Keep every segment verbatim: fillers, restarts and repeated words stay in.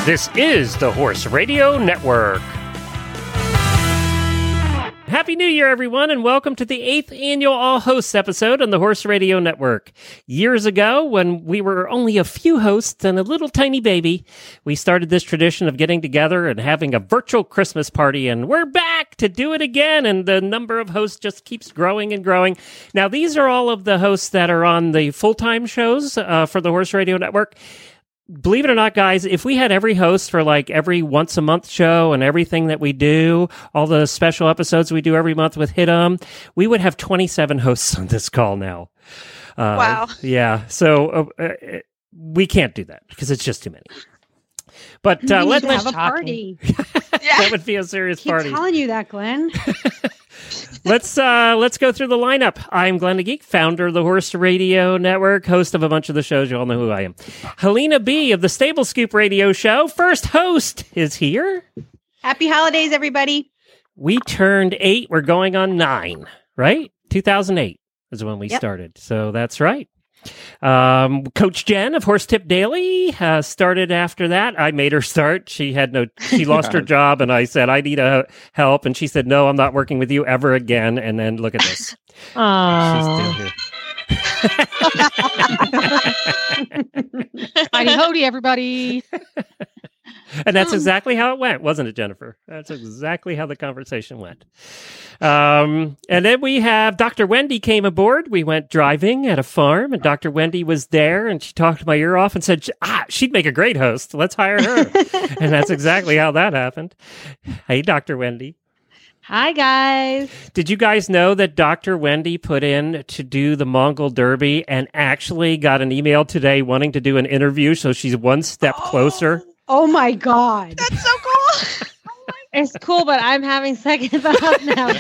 This is the Horse Radio Network. Happy New Year, everyone, and welcome to the eighth annual All Hosts episode on the Horse Radio Network. Years ago, when we were only a few hosts and a little tiny baby, we started this tradition of getting together and having a virtual Christmas party, and we're back to do it again, and the number of hosts just keeps growing and growing. Now, these are all of the hosts that are on the full-time shows uh, for the Horse Radio Network. Believe it or not, guys, if we had every host for like every once a month show and everything that we do, all the special episodes we do every month with Hit 'em, we would have twenty-seven hosts on this call now. Uh, wow. Yeah. So uh, uh, we can't do that because it's just too many. But uh, let's have a party. That would be a serious Keep party. I'm telling you that, Glenn. Let's uh, let's go through the lineup. I'm Glenn the Geek, founder of the Horse Radio Network, host of a bunch of the shows. You all know who I am. Helena B. of the Stable Scoop Radio Show, first host, is here. Happy holidays, everybody. We turned eight. We're going on nine, right? two thousand eight is when we Yep. started. So that's right. Um, Coach Jen of Horse Tip Daily uh, started after that. I made her start. She had no, she lost her job, and I said, I need a help. And she said, no, I'm not working with you ever again. And then look at this. Aww. She's still here. Mighty Hody, everybody. And that's exactly how it went, wasn't it, Jennifer? That's exactly how the conversation went. Um, and then we have Doctor Wendy came aboard. We went driving at a farm, and Doctor Wendy was there, and she talked my ear off and said, ah, she'd make a great host. Let's hire her. And that's exactly how that happened. Hey, Doctor Wendy. Hi, guys. Did you guys know that Doctor Wendy put in to do the Mongol Derby and actually got an email today wanting to do an interview, so she's one step Oh. closer? Oh my God. That's so cool. It's cool, but I'm having second thoughts now.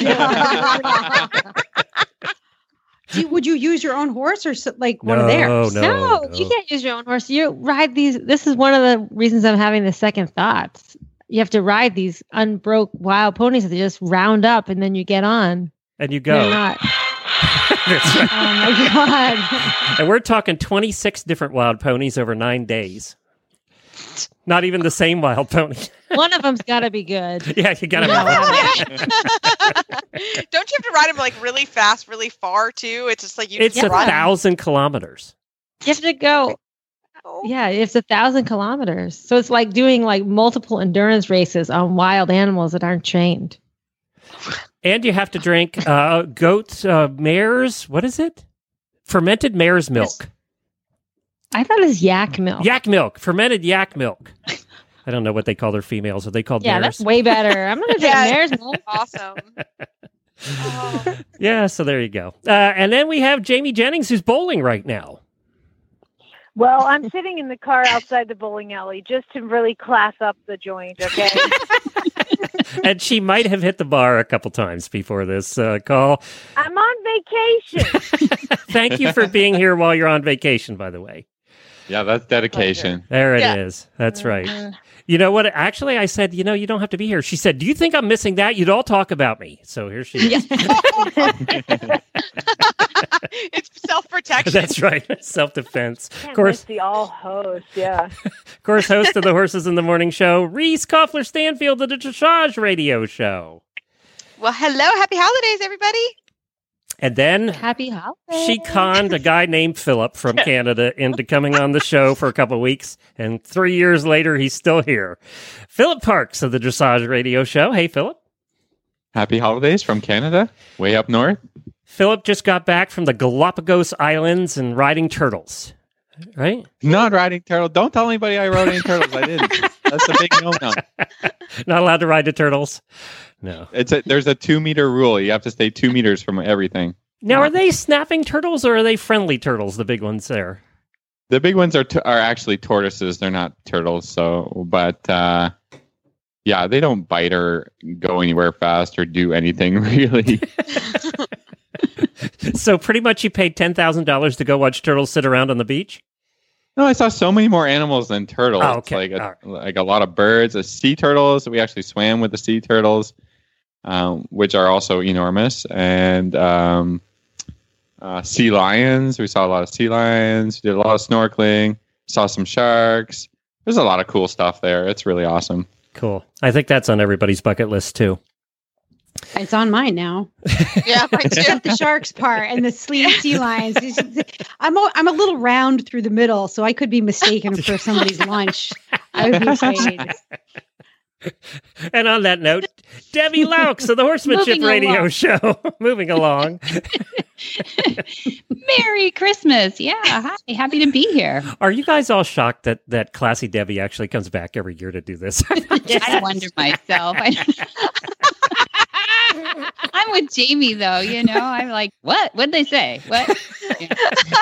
Do, would you use your own horse or so, like one No, of theirs? no. No, you can't use your own horse. You ride these. This is one of the reasons I'm having the second thoughts. You have to ride these unbroke wild ponies that they just round up and then you get on. And you They're go. not. That's right. Oh my God. And we're talking twenty-six different wild ponies over nine days. Not even the same wild pony. One of them's got to be good. Yeah, you gotta. Yeah. Don't you have to ride them like really fast, really far too? It's just like you It's just a ride 'em. thousand kilometers. You have to go. Yeah, it's a thousand kilometers. So it's like doing like multiple endurance races on wild animals that aren't trained. And you have to drink uh, goat uh, mare's, what is it? Fermented mare's milk. I thought it was yak milk. Yak milk. Fermented yak milk. I don't know what they call their females. Are they called Yeah, mares? that's way better. I'm going to drink Yeah. mare's milk. Awesome. Oh. Yeah, so there you go. Uh, and then we have Jamie Jennings, who's bowling right now. Well, I'm sitting in the car outside the bowling alley just to really class up the joint, okay? And she might have hit the bar a couple times before this uh, call. I'm on vacation. Thank you for being here while you're on vacation, by the way. Yeah, that's dedication. There it Yeah. is. That's right. You know what? Actually, I said, you know, you don't have to be here. She said, do you think I'm missing that? You'd all talk about me. So here she is. It's self-protection. That's right. Self-defense. Of Can't course, miss the all host, yeah. of course, host of the Horses in the Morning show, Reese Koffler Stanfield of the Dressage Radio Show. Well, hello. Happy holidays, everybody. And then Happy holidays. she conned a guy named Philip from Canada into coming on the show for a couple of weeks. And three years later, he's still here. Philip Parks of the Dressage Radio Show. Hey, Philip. Happy holidays from Canada, way up north. Philip just got back from the Galapagos Islands and riding turtles, right? Not riding turtle. Don't tell anybody I rode any turtles. I didn't. That's a big no-no. Not allowed to ride the turtles? No. It's a, there's a two-meter rule. You have to stay two meters from everything. Now, are they snapping turtles or are they friendly turtles, the big ones there? The big ones are t- are actually tortoises. They're not turtles. So, but uh, yeah, they don't bite or go anywhere fast or do anything really. So pretty much you paid ten thousand dollars to go watch turtles sit around on the beach? No, I saw so many more animals than turtles. Oh, okay. Like a, All like a lot of birds, a sea turtles. We actually swam with the sea turtles, um, which are also enormous, and um, uh, sea lions. We saw a lot of sea lions. We did a lot of snorkeling. Saw some sharks. There's a lot of cool stuff there. It's really awesome. Cool. I think that's on everybody's bucket list too. It's on mine now. Yeah, mine too. Except the sharks part and the sleek sea lions. I'm a, I'm a little round through the middle, so I could be mistaken for somebody's lunch. I would be afraid. And on that note, Debbie Laux of the Horsemanship Moving Radio along. Show. Moving along. Merry Christmas. Yeah. Hi. Happy to be here. Are you guys all shocked that, that Classy Debbie actually comes back every year to do this? I wonder myself. I, I'm with Jamie, though. You know, I'm like, what? What'd they say? What? Yeah.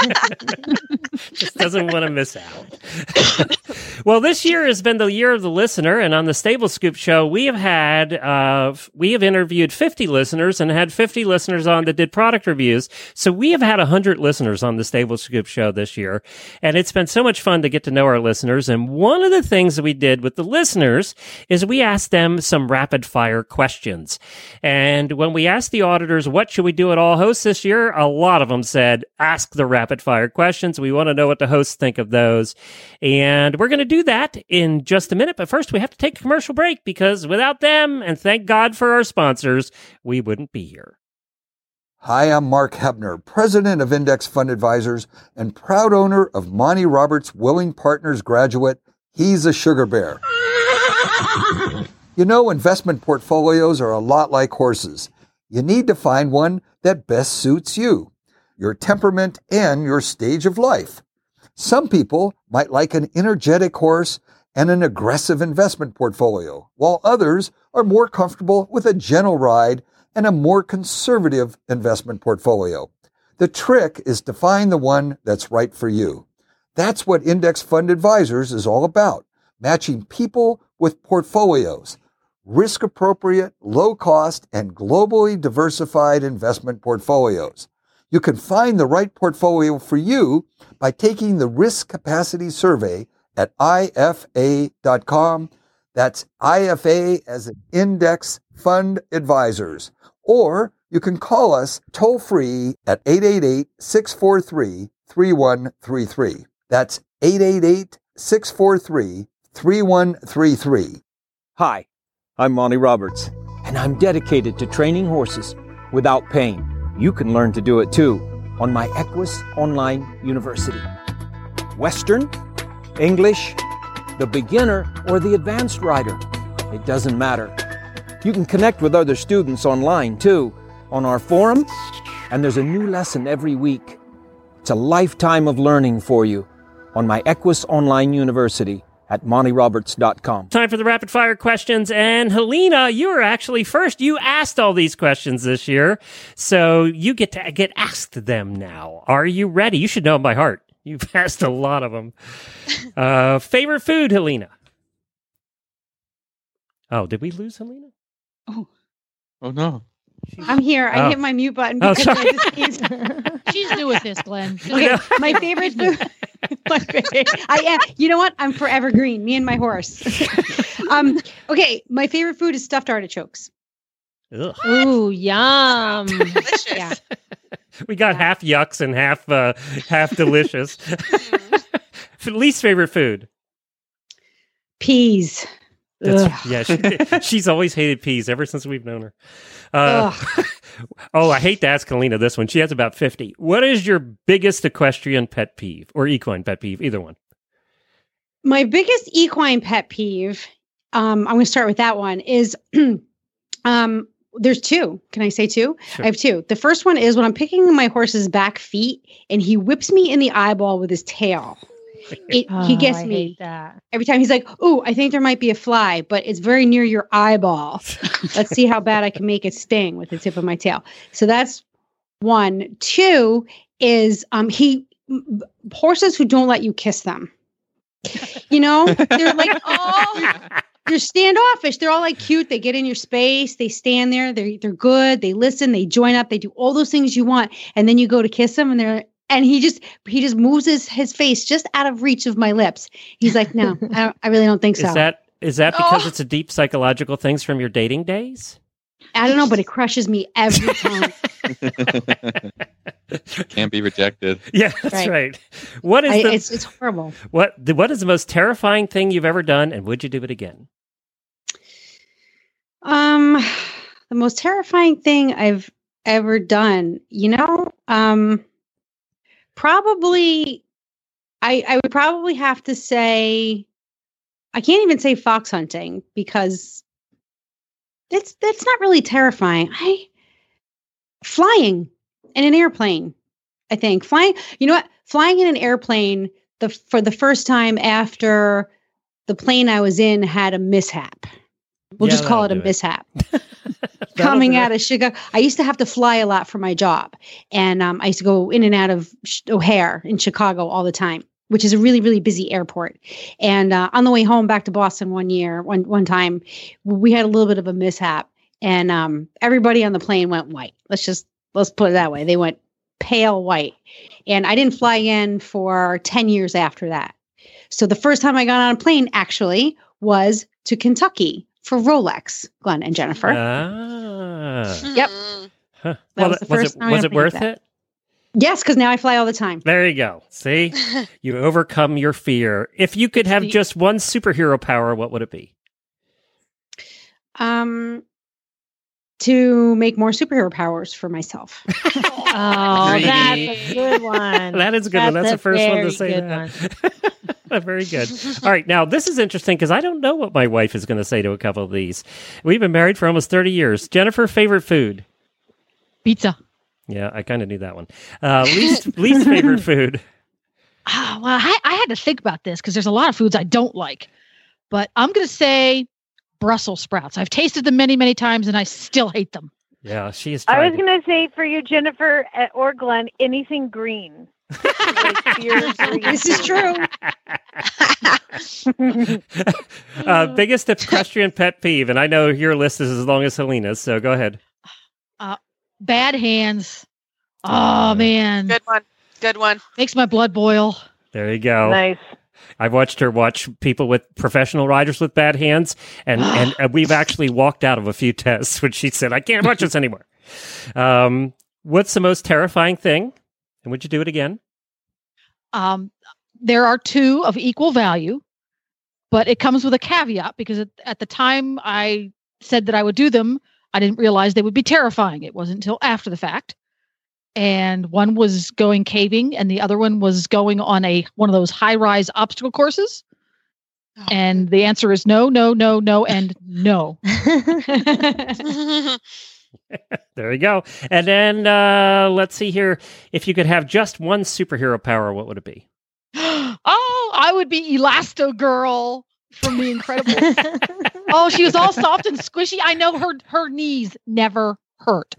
Just doesn't want to miss out. Well, this year has been the year of the listener, and on the Stable Scoop Show, we have had uh, we have interviewed fifty listeners and had fifty listeners on that did product reviews. So we have had one hundred listeners on the Stable Scoop Show this year, and it's been so much fun to get to know our listeners. And one of the things that we did with the listeners is we asked them some rapid fire questions. And when we asked the auditors, what should we do at All Hosts this year? A lot of them said, ask the rapid fire questions. We want to know what the hosts think of those. And we're going to do that in just a minute. But first, we have to take a commercial break because without them, and thank God for our sponsors, we wouldn't be here. Hi, I'm Mark Hebner, president of Index Fund Advisors and proud owner of Monty Roberts Willing Partners graduate. He's a sugar bear. You know, investment portfolios are a lot like horses. You need to find one that best suits you, your temperament, and your stage of life. Some people might like an energetic horse and an aggressive investment portfolio, while others are more comfortable with a gentle ride and a more conservative investment portfolio. The trick is to find the one that's right for you. That's what Index Fund Advisors is all about, matching people with portfolios, risk-appropriate, low-cost, and globally diversified investment portfolios. You can find the right portfolio for you by taking the Risk Capacity Survey at I F A dot com. That's I F A as an Index Fund Advisors. Or you can call us toll-free at eight eight eight, six four three, three one three three. That's eight eight eight, six four three, three one three three. Hi, I'm Monty Roberts, and I'm dedicated to training horses without pain. You can learn to do it too on my Equus Online University. Western, English, the beginner, or the advanced rider. It doesn't matter. You can connect with other students online too, on our forum, and there's a new lesson every week. It's a lifetime of learning for you on my Equus Online University at monty roberts dot com. Time for the rapid fire questions. And Helena, you were actually first. You asked all these questions this year, so you get to get asked them now. Are you ready? You should know them by heart. You've asked a lot of them. Uh, favorite food, Helena? Oh, did we lose Helena? Oh, Oh, no. I'm here. I Oh. hit my mute button Oh, because sorry. I just can't- She's new with this, Glenn. Okay, my favorite food. my favorite, I am. You know what? I'm forever green. Me and my horse. um. Okay, my favorite food is stuffed artichokes. Ugh. Ooh, yum. delicious. Yeah. We got half yucks and half uh, half delicious. Least favorite food? Peas. That's, Ugh. yeah, she, she's always hated peas ever since we've known her. Uh, oh, I hate to ask Helena this one. She has about fifty. What is your biggest equestrian pet peeve or equine pet peeve? Either one. My biggest equine pet peeve, um, I'm going to start with that one, is um, there's two. Can I say two? Sure. I have two. The first one is when I'm picking my horse's back feet and he whips me in the eyeball with his tail. It, Oh, he gets I me hate that. every time. He's like, "Oh, I think there might be a fly, but it's very near your eyeball. Let's see how bad I can make it sting with the tip of my tail." So that's one. Two is um, he m- horses who don't let you kiss them. You know, they're like, oh, they're standoffish. They're all like cute. They get in your space. They stand there. They're they're good. They listen. They join up. They do all those things you want, and then you go to kiss them, and they're and he just he just moves his his face just out of reach of my lips. He's like, "No, I, don't, I really don't think so." Is that is that because Oh. it's a deep psychological things from your dating days? I don't know, but it crushes me every time. Can't be rejected. Yeah, that's right. Right. What is I, the it's it's horrible. what the, what is the most terrifying thing you've ever done, and would you do it again? Um, the most terrifying thing I've ever done, you know, um, probably, I I would probably have to say, I can't even say fox hunting because that's that's not really terrifying. I flying in an airplane. I think flying. You know what? Flying in an airplane the for the first time after the plane I was in had a mishap. We'll Yeah, just call it that'll a do it. mishap. That'll Coming do it. out of Chicago, I used to have to fly a lot for my job, and um, I used to go in and out of Sh- O'Hare in Chicago all the time, which is a really, really busy airport. And uh, on the way home back to Boston one year, one one time, we had a little bit of a mishap, and um, everybody on the plane went white. Let's just let's put it that way. They went pale white, and I didn't fly again for ten years after that. So the first time I got on a plane actually was to Kentucky for Rolex, Glenn and Jennifer. Ah. Yep. Huh. That Well, was the was first it time was I it played worth that. it? Yes, because now I fly all the time. There you go. See, you overcome your fear. If you could have the- just one superhero power, what would it be? Um, to make more superhero powers for myself. Oh, Greedy. that's a good one. That is a good one. That's a the first one to very say good that. Very good. All right. Now, this is interesting because I don't know what my wife is going to say to a couple of these. We've been married for almost thirty years. Jennifer, favorite food? Pizza. Yeah, I kind of knew that one. Uh, least least favorite food? Ah, well, I, I had to think about this because there's a lot of foods I don't like. But I'm going to say Brussels sprouts. I've tasted them many, many times and I still hate them. Yeah, she is I trying was to- going to say for you, Jennifer uh, or Glenn, anything green. Like pure green. This is true. uh, biggest equestrian pet peeve, and I know your list is as long as Helena's, so go ahead. Uh, bad hands. Oh, man. Good one. Good one. Makes my blood boil. There you go. Nice. I've watched her watch people with professional riders with bad hands, and, and, and we've actually walked out of a few tests when she said, I can't watch this anymore. Um, what's the most terrifying thing? And would you do it again? Um, there are two of equal value, but it comes with a caveat because at, at the time I said that I would do them, I didn't realize they would be terrifying. It wasn't until after the fact. And one was going caving and the other one was going on a one of those high-rise obstacle courses. Oh. And the answer is no, no, no, no, and no. There you go. And then uh, let's see here. If you could have just one superhero power, what would it be? Oh, I would be Elastigirl from The Incredibles. Oh, she was all soft and squishy. I know her her knees never hurt.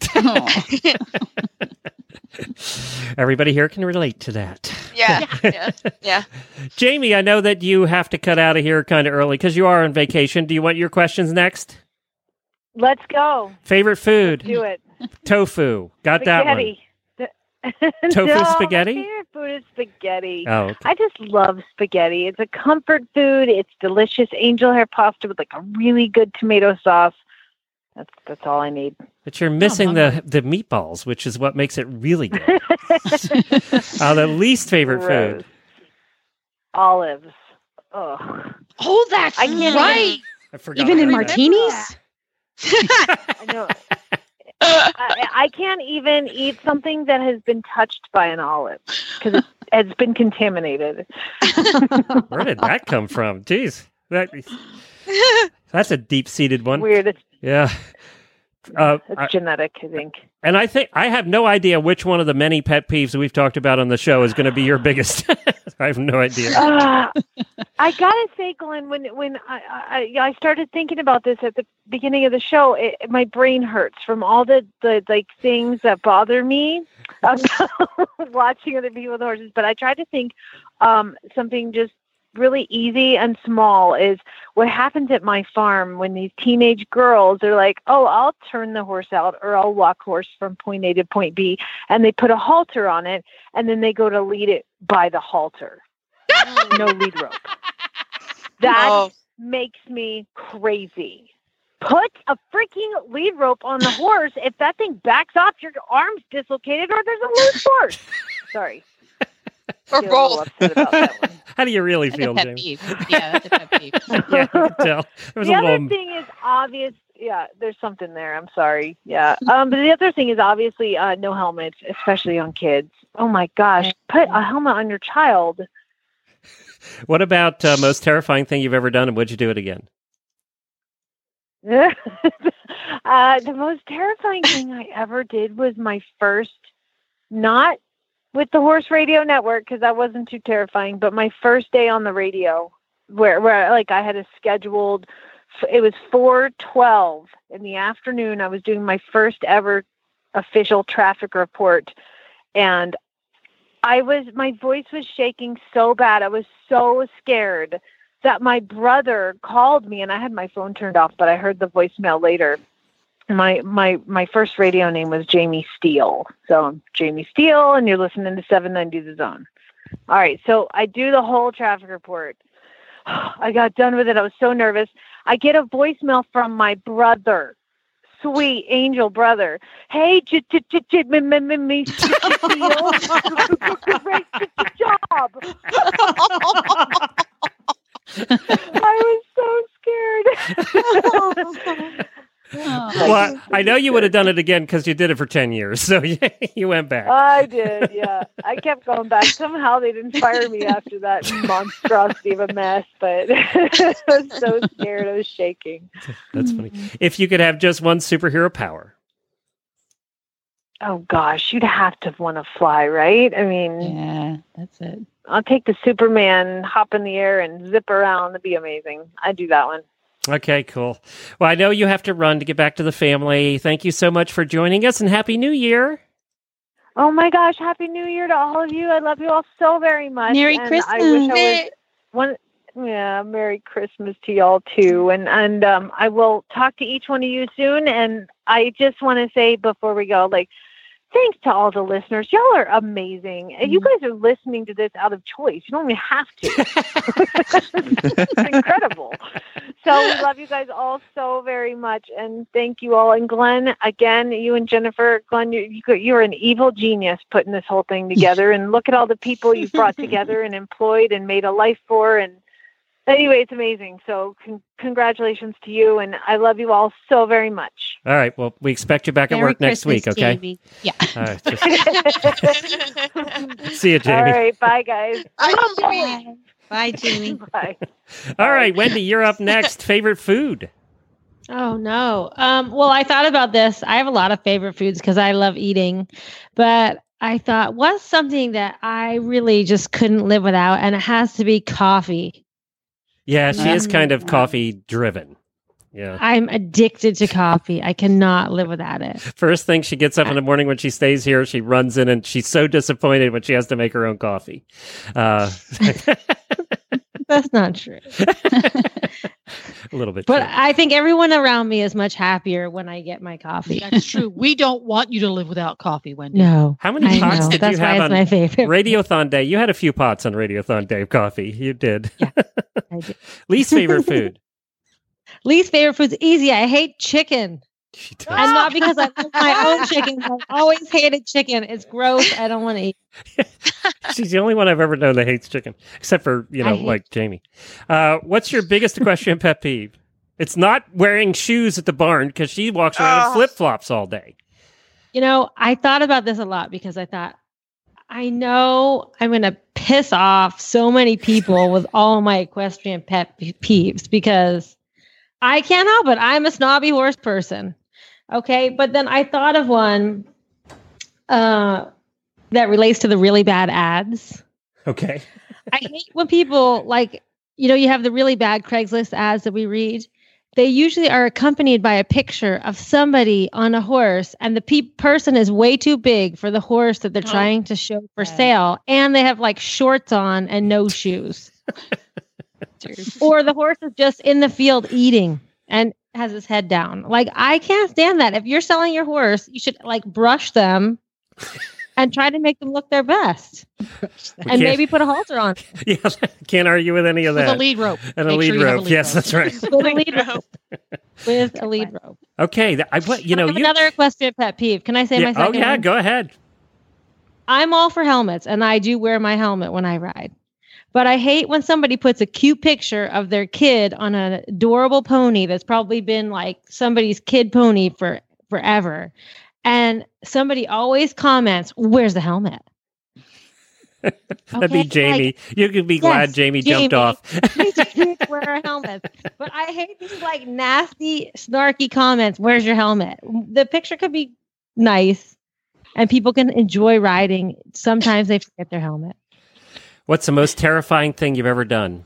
Everybody here can relate to that. Yeah. Yeah. Yeah. Jamie, I know that you have to cut out of here kind of early because you are on vacation. Do you want your questions next? Let's go. Favorite food? Do it. Tofu. Got that one. Spaghetti. Tofu No, spaghetti? My favorite food is spaghetti. Oh, okay. I just love spaghetti. It's a comfort food. It's delicious angel hair pasta with like a really good tomato sauce. That's that's all I need. But you're missing the, the meatballs, which is what makes it really good. uh, the least favorite Gross. food? Olives. Ugh. Oh, that's I can't right. I forgot. Even in about that. martinis? I know. I, I can't even eat something that has been touched by an olive because it, it's been contaminated. Where did that come from? Jeez. That, that's a deep-seated one. Weird. It's, Yeah. Uh, it's I- genetic, I think. and I think I have no idea which one of the many pet peeves that we've talked about on the show is going to be your biggest. I have no idea. Uh, I gotta say, Glenn, when when I, I I started thinking about this at the beginning of the show, it, my brain hurts from all the, the like things that bother me about watching other people with horses. But I tried to think um, something just really easy and small is what happens at my farm when these teenage girls are like, oh, I'll turn the horse out or I'll walk horse from point A to point B. And they put a halter on it and then they go to lead it by the halter. No lead rope. That Oh. makes me crazy. put a freaking lead rope on the horse. If that thing backs off, your arm's dislocated or there's a loose horse. Sorry. Or both. How do you really That's feel, a pet James? peeve. Yeah, that's a pet peeve. Yeah, I can tell. There was the a other little... thing is obvious. Yeah, there's something there. I'm sorry. Yeah. Um, but the other thing is obviously uh, no helmets, especially on kids. Oh my gosh. Put a helmet on your child. What about uh, most terrifying thing you've ever done, and would you do it again? uh, the most terrifying thing I ever did was my first, not with the Horse Radio Network, because that wasn't too terrifying, but my first day on the radio, where, where like I had a scheduled, it was four twelve in the afternoon. I was doing my first ever official traffic report, and I was, my voice was shaking so bad. I was so scared that my brother called me, and I had my phone turned off, but I heard the voicemail later. My my my first radio name was Jamie Steele. So I'm Jamie Steele, and you're listening to seven ninety The Zone. All right, so I do the whole traffic report. I got done with it. I was so nervous. I get a voicemail from my brother, sweet angel brother. Hey, j j j j me me me me Steele, great job. I was so scared. Well, I know you would have done it again because you did it for ten years, so you went back. I did, yeah. I kept going back. Somehow they didn't fire me after that monstrosity of a mess, but I was so scared. I was shaking. That's funny. If you could have just one superhero power. Oh, gosh. You'd have to want to fly, right? I mean... Yeah, that's it. I'll take the Superman, hop in the air, and zip around. That'd be amazing. I'd do that one. Okay, cool. Well, I know you have to run to get back to the family. Thank you so much for joining us, and Happy New Year. Oh, my gosh. Happy New Year to all of you. I love you all so very much. Merry and Christmas. I wish I was one. Yeah, Merry Christmas to y'all, too. And, and um, I will talk to each one of you soon. And I just want to say before we go, like, thanks to all the listeners. Y'all are amazing. And you guys are listening to this out of choice. You don't even have to. It's incredible. So we love you guys all so very much. And thank you all. And Glenn, again, you and Jennifer, Glenn, you, you, you're an evil genius putting this whole thing together. And look at all the people you've brought together and employed and made a life for. And anyway, it's amazing. So con- congratulations to you. And I love you all so very much. All right. Well, we expect you back at Merry work next Christmas, week, okay? Jamie. Yeah. All right. Just... See you, Jamie. All right. Bye, guys. I Bye. Bye, Jamie. Bye. All right, Wendy, you're up next. Favorite food? Oh, no. Um, well, I thought about this. I have a lot of favorite foods because I love eating. But I thought, what's something that I really just couldn't live without? And it has to be coffee. Yeah, she is kind of coffee driven. Yeah. I'm addicted to coffee. I cannot live without it. First thing she gets up in the morning when she stays here, she runs in and she's so disappointed when she has to make her own coffee. Uh, That's not true. A little bit. But true. I think everyone around me is much happier when I get my coffee. That's true. We don't want you to live without coffee, Wendy. No. How many I pots know. did That's you why have it's on my favorite. Radiothon Day? You had a few pots on Radiothon Day of coffee. You did. Yeah, I did. Least favorite food? Least favorite food's easy. I hate chicken. She does. And not because I love my own chicken. I've always hated chicken. It's gross. I don't want to eat. She's the only one I've ever known that hates chicken, except for, you know, hate- like Jamie. Uh, what's your biggest equestrian pet peeve? It's not wearing shoes at the barn because she walks around in Ugh. flip-flops all day. You know, I thought about this a lot because I thought, I know I'm going to piss off so many people with all my equestrian pet peeves because I can't help it. I'm a snobby horse person. Okay. But then I thought of one uh, that relates to the really bad ads. Okay. I hate when people like, you know, you have the really bad Craigslist ads that we read. They usually are accompanied by a picture of somebody on a horse, and the pe- person is way too big for the horse that they're Oh. trying to show for Yeah. sale, and they have like shorts on and no shoes. Or the horse is just in the field eating and has his head down. Like, I can't stand that. If you're selling your horse, you should like brush them and try to make them look their best. We and can't- maybe put a halter on. Yeah, can't argue with any of With that. a lead rope. And a Make lead sure you have a rope. lead Yes, rope. that's right. With a lead rope. With a lead rope. Okay, th- I what you know I have you. another equestrian pet peeve. Can I say Yeah, my oh second yeah, one? go ahead. I'm all for helmets, and I do wear my helmet when I ride. But I hate when somebody puts a cute picture of their kid on an adorable pony that's probably been like somebody's kid pony for forever. And somebody always comments, "Where's the helmet?" That'd be Okay, Jamie. like- you could be glad Yes, Jamie, Jamie. jumped off. We just need to wear our helmets. But I hate these like nasty, snarky comments. Where's your helmet? The picture could be nice and people can enjoy riding. Sometimes they forget their helmet. What's the most terrifying thing you've ever done?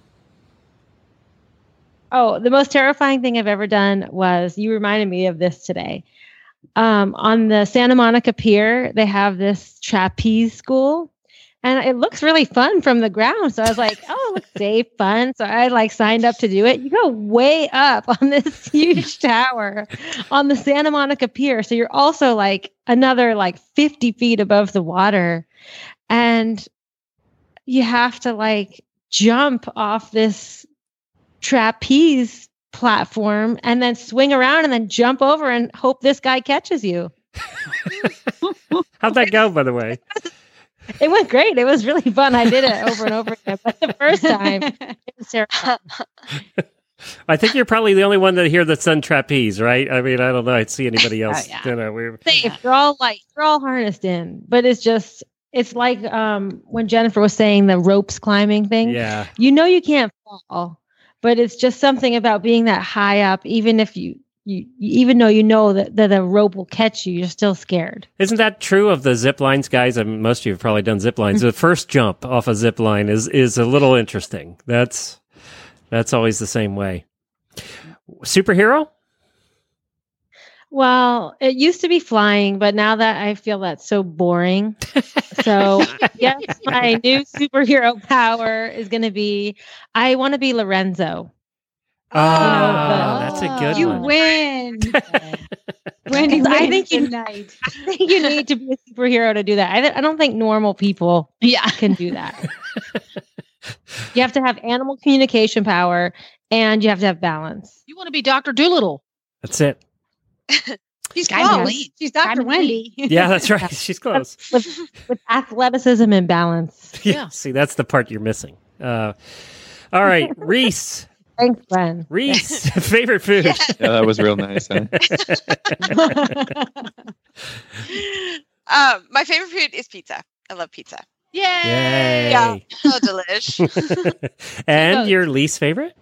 Oh, the most terrifying thing I've ever done was, you reminded me of this today. Um, on the Santa Monica Pier, they have this trapeze school. And it looks really fun from the ground. So I was like, oh, it looks safe, fun. So I like signed up to do it. You go way up on this huge tower on the Santa Monica Pier. So you're also like another like fifty feet above the water. And you have to like jump off this trapeze platform and then swing around and then jump over and hope this guy catches you. How'd that go, by the way? It went great. It was really fun. I did it over and over again. But the first time, it was terrible. I think you're probably the only one that here that's done trapeze, right? I mean, I don't know. I'd see anybody Oh, else. yeah. You know, we're, Safe. You're all like, you're all harnessed in. But it's just, it's like um, when Jennifer was saying the ropes climbing thing. yeah. You know you can't fall, but it's just something about being that high up, even if you, you even though you know that, that the rope will catch you, you're still scared. Isn't that true of the zip lines, guys? I mean, most of you have probably done zip lines. Mm-hmm. The first jump off a zip line is is a little interesting. That's that's always the same way. Superhero? Well, it used to be flying, but now that I feel that's so boring. So, yes, my new superhero power is going to be, I want to be Lorenzo. Oh, that's a good You one. win. Wendy I wins think you- tonight. I think you need to be a superhero to do that. I, th- I don't think normal people Yeah. can do that. You have to have animal communication power and you have to have balance. You want to be Doctor Doolittle. That's it. She's Kind of close. lean. She's Doctor Kind of Wendy. Yeah, that's right. She's close. With, with athleticism and balance. Yeah. See, that's the part you're missing. Uh, all right, Reese. Thanks, Glenn. Reese, favorite food. Yeah, that was real nice. Huh? Um, my favorite food is pizza. I love pizza. Yay! Yay. Yeah. So delish. And your least favorite?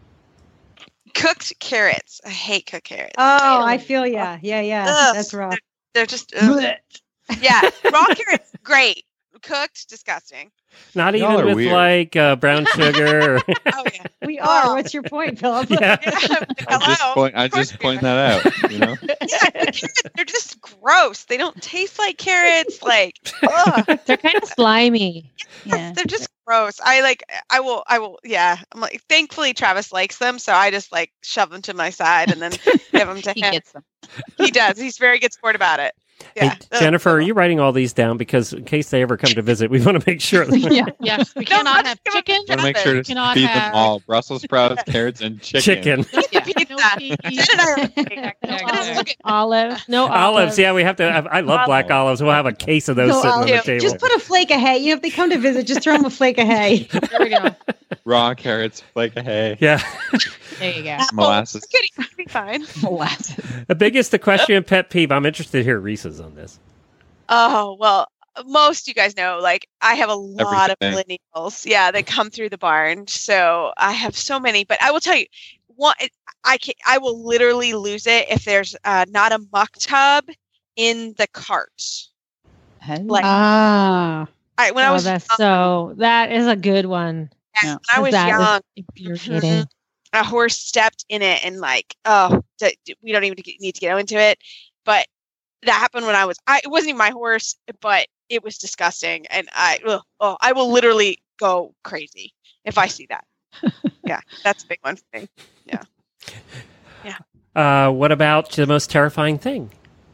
Cooked carrots. I hate cooked carrots. Oh, I feel ya. Yeah, yeah. Ugh. That's rough. They're just ugh. yeah. Raw carrots, great. Cooked, disgusting. Not Y'all even are with weird. like uh, brown sugar. Or Oh yeah. We are. What's your point, Philip? yeah. I just Hello. point. I just point that out. You know. Yeah, the carrots, they're just gross. They don't taste like carrots. Like, ugh. They're kind of slimy. Yeah. They're just gross. I like. I will. I will. Yeah. I'm like. Thankfully, Travis likes them, so I just like shove them to my side and then give them to He him. gets them. He does. He's very good sport about it. Yeah. Hey, Jennifer, are you writing all these down? Because in case they ever come to visit, we want to make sure. Yeah. Yes. We No, cannot let's have give 'em chicken. Want to make sure to Cannot feed have- them all: Brussels sprouts, carrots, and chicken. Chicken. Yeah. Pizza. No peas. Jen and I are- No Yeah, olives. Okay. Olives. No olives. Olives, yeah, we have to. I, I love black olives. We'll have a case of those No sitting on the olives. table. Just put a flake of hay. You know, if they come to visit, just throw them a flake of hay. There we go. Raw carrots, flake of hay, yeah. There you go. molasses. Kidding. It'll be fine. Molasses. The biggest equestrian pet peeve. I'm interested to hear Reese's on this. Oh, well, most you guys know, like I have a lot of Everything. millennials, yeah, that come through the barn. So I have so many, but I will tell you, one, I can, I will literally lose it if there's uh, not a muck tub in the cart. Like Ah. I, when I Oh, was that's young, so, that is a good one. yeah, Yeah. when I was That is young, infuriating. a horse stepped in it, and like, oh, d- d- we don't even get- need to get into it, but that happened when I was. I it wasn't even my horse, but it was disgusting, and I ugh, oh, I will literally go crazy if I see that. Yeah, that's a big one for me. Uh, what about the most terrifying thing?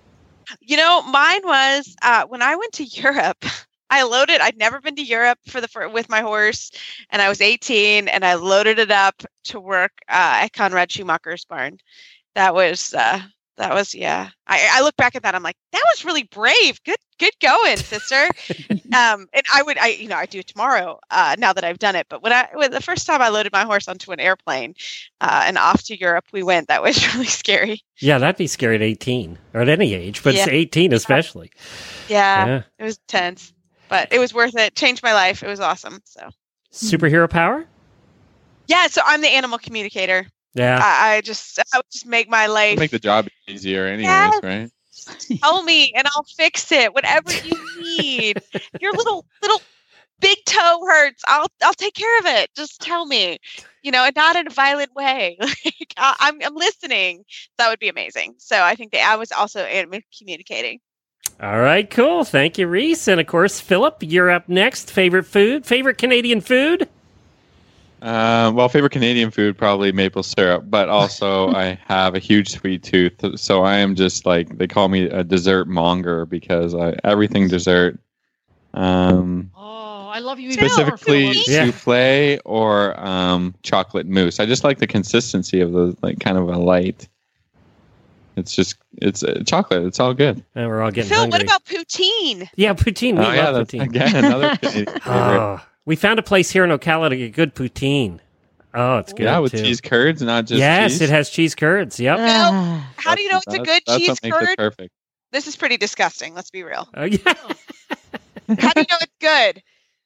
You know, mine was uh, when I went to Europe. I loaded. I'd never been to Europe for the for, with my horse, and I was eighteen, and I loaded it up to work uh, at Conrad Schumacher's barn. That was uh, that was yeah. I, I look back at that. I'm like, that was really brave. Good good going, sister. um, and I would I you know I do it tomorrow. Uh, now that I've done it, but when I when the first time I loaded my horse onto an airplane uh, and off to Europe we went, that was really scary. Yeah, that'd be scary at eighteen or at any age, but Yeah. it's eighteen especially. Yeah, Yeah. it was tense, but it was worth it. Changed my life. It was awesome. So Superhero power? yeah, so I'm the animal communicator. Yeah. I, I just I would just make my life. Make the job easier, anyways, Yes. right? Tell me, and I'll fix it. Whatever you need. Your little little big toe hurts. I'll I'll take care of it. Just tell me. You know, and not in a violent way. Like I, I'm I'm listening. That would be amazing. So I think that I was also animal communicating. All right, cool. Thank you, Reese. And of course, Philip, you're up next. Favorite food? Favorite Canadian food? Uh, well, favorite Canadian food, probably maple syrup, but also I have a huge sweet tooth. So I am just like, they call me a dessert monger because I, everything dessert. Um, Oh, I love you. even more, specifically Philip. Yeah. souffle or um, chocolate mousse. I just like the consistency of the, like, kind of a light. It's just, it's uh, chocolate. It's all good. And we're all getting Phil, hungry. what about poutine? yeah, poutine. We Oh, yeah, love that's, poutine. again, another Canadian favorite. Oh, we found a place here in Ocala to get good poutine. Oh, it's good. Yeah, with too. cheese curds, not just yes, cheese. it has cheese curds. Yep. Ah. How do you know it's a That's- good that's cheese what makes it curd? perfect. This is pretty disgusting. Let's be real. Oh, yeah. How do you know it's good?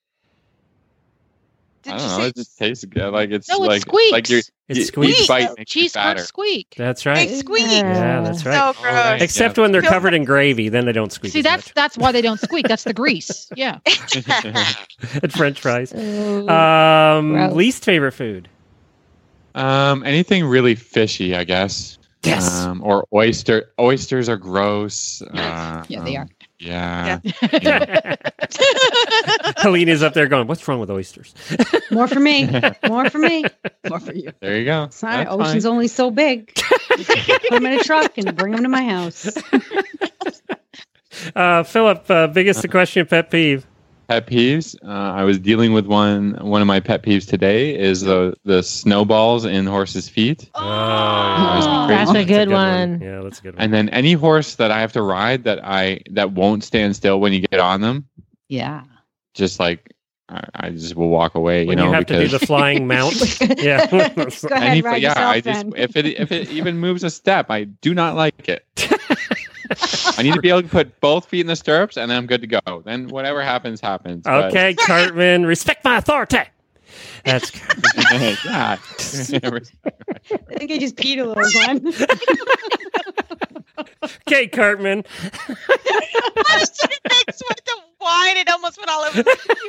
Did I you don't know. say It just tastes good. Like it's No, it like squeaks. like your It you- squeaks. each bite makes you Cheese curds fatter. squeak. That's right. they squeak? Yeah, that's right. So gross. right. Except Yeah. when they're Feels covered in gravy, then they don't squeak See, as that's much. that's why they don't squeak. That's the grease. Yeah. And French fries. Oh, Um, gross. least favorite food? Um, anything really fishy, I guess. Yes. Um, or oyster. Oysters are gross. Uh, Yeah, they um, are. Yeah. Helena's up there going, "What's wrong with oysters?" More for me. More for me. More for you. There you go. Sorry, That's ocean's fine. only so big. Put them in a truck and bring them to my house. Uh, Philip, uh, biggest question, pet peeve. Pet peeves. Uh, I was dealing with one. One of my pet peeves today is the the snowballs in horses' feet. Oh, yeah. That's a good one. Yeah, that's a good one. And then any horse that I have to ride that I that won't stand still when you get on them, Yeah. just like I, I just will walk away. when you know, you have to do because the flying mount. Yeah. Go ahead, any, ride yeah, yourself I just then. if it if it even moves a step, I do not like it. I need to be able to put both feet in the stirrups, and then I'm good to go. Then whatever happens, happens. But- Okay, Cartman, respect my authority. That's yeah. I think I just peed a little, Glenn. okay, Cartman. I was sitting next with the wine. It almost went all over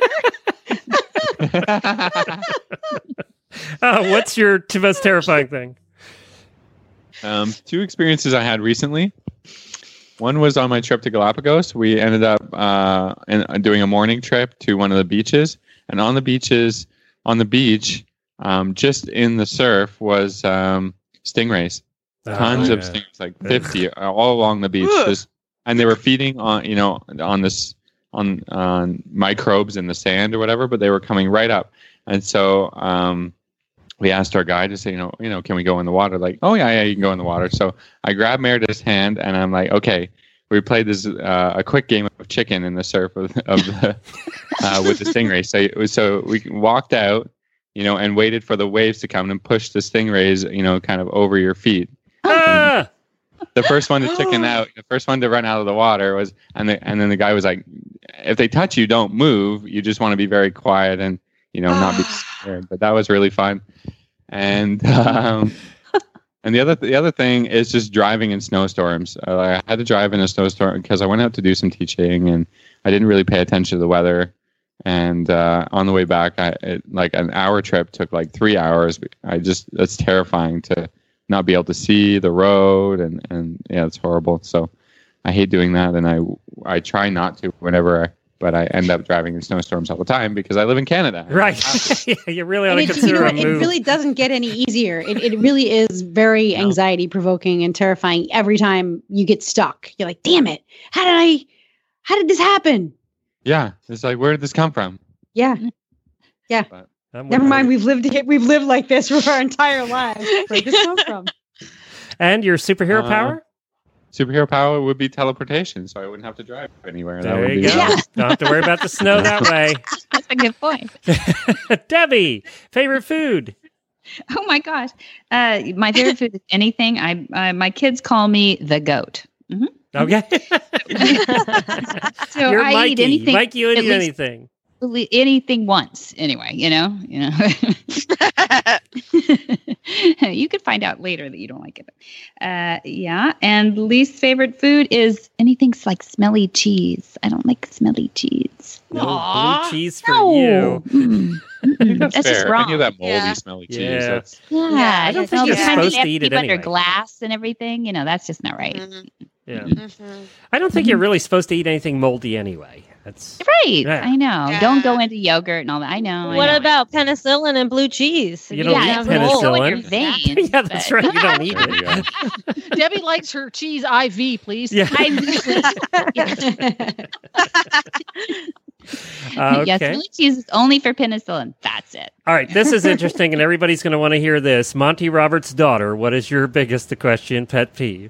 the computer. Uh, what's your t- most terrifying thing? Um, two experiences I had recently. One was on my trip to Galapagos. We ended up uh, in, doing a morning trip to one of the beaches, and on the beaches, on the beach, um, just in the surf was um, stingrays. Tons Oh, of yeah. stingrays, like fifty, all along the beach. Ugh. Just and they were feeding on, you know, on this on on microbes in the sand or whatever, but they were coming right up, and so. Um, We asked our guide to say, you know, you know, can we go in the water? Like, oh yeah, yeah, you can go in the water. So I grabbed Meredith's hand and I'm like, okay. We played this uh, a quick game of chicken in the surf of, of the uh, with the stingray. So it was, so we walked out, you know, and waited for the waves to come and pushed the stingrays, you know, kind of over your feet. Ah! The first one to chicken out, the first one to run out of the water was, and the, and then the guy was like, if they touch you, don't move. You just want to be very quiet and, you know, not be scared. But that was really fun. And um, and the other the other thing is just driving in snowstorms. Uh, I had to drive in a snowstorm because I went out to do some teaching and I didn't really pay attention to the weather. And uh, on the way back, I it, like an hour trip took like three hours. I just that's terrifying to not be able to see the road and and yeah, it's horrible. So I hate doing that, and I I try not to whenever I. but I end up driving in snowstorms all the time because I live in Canada. Right. Yeah, you really ought And to it, you consider know, a what, it move. really doesn't get any easier. It, it really is very anxiety provoking and terrifying every time you get stuck. You're like, damn it. How did I, how did this happen? Yeah. It's like, where did this come from? Yeah. Yeah. But I'm Never with mind. you. We've lived it. We've lived like this for our entire lives. Where did this come from? And your superhero Uh, power? Superhero power would be teleportation, so I wouldn't have to drive anywhere. That There would you be go. Yeah. Don't have to worry about the snow that way. That's a good point. Debbie, favorite food? Oh my gosh. Uh, my favorite food is anything. I uh, my kids call me the goat. Mhm. Okay. So You're I Mikey. eat anything. Mikey, you would at eat least- anything. Anything once, anyway. You know. You know. You could find out later that you don't like it. Uh, yeah. And least favorite food is anything like smelly cheese. I don't like smelly cheese. No Aw, blue cheese for No. you. Mm. Mm-mm. That's, That's fair. just wrong. Any of that moldy, Yeah. smelly cheese. Yeah. That's, Yeah, Yeah, I don't you think know, you're the kind supposed that to eat it keep under anyway. glass and everything. You know, that's just not right. Mhm. Yeah. Mhm. I don't think you're really supposed to eat anything moldy anyway. That's Right. Yeah. I know. Yeah. Don't go into yogurt and all that. I know. I What know. about penicillin and blue cheese? You don't yeah, eat it's all in penicillin. your veins. yeah, that's but- right. You don't eat there it. you go. Debbie likes her cheese I V, please. Yeah. I Uh, Yes, okay. smelly cheese is only for penicillin. That's it. All right. This is interesting, and everybody's going to want to hear this. Monty Roberts' daughter. What is your biggest equestrian pet peeve?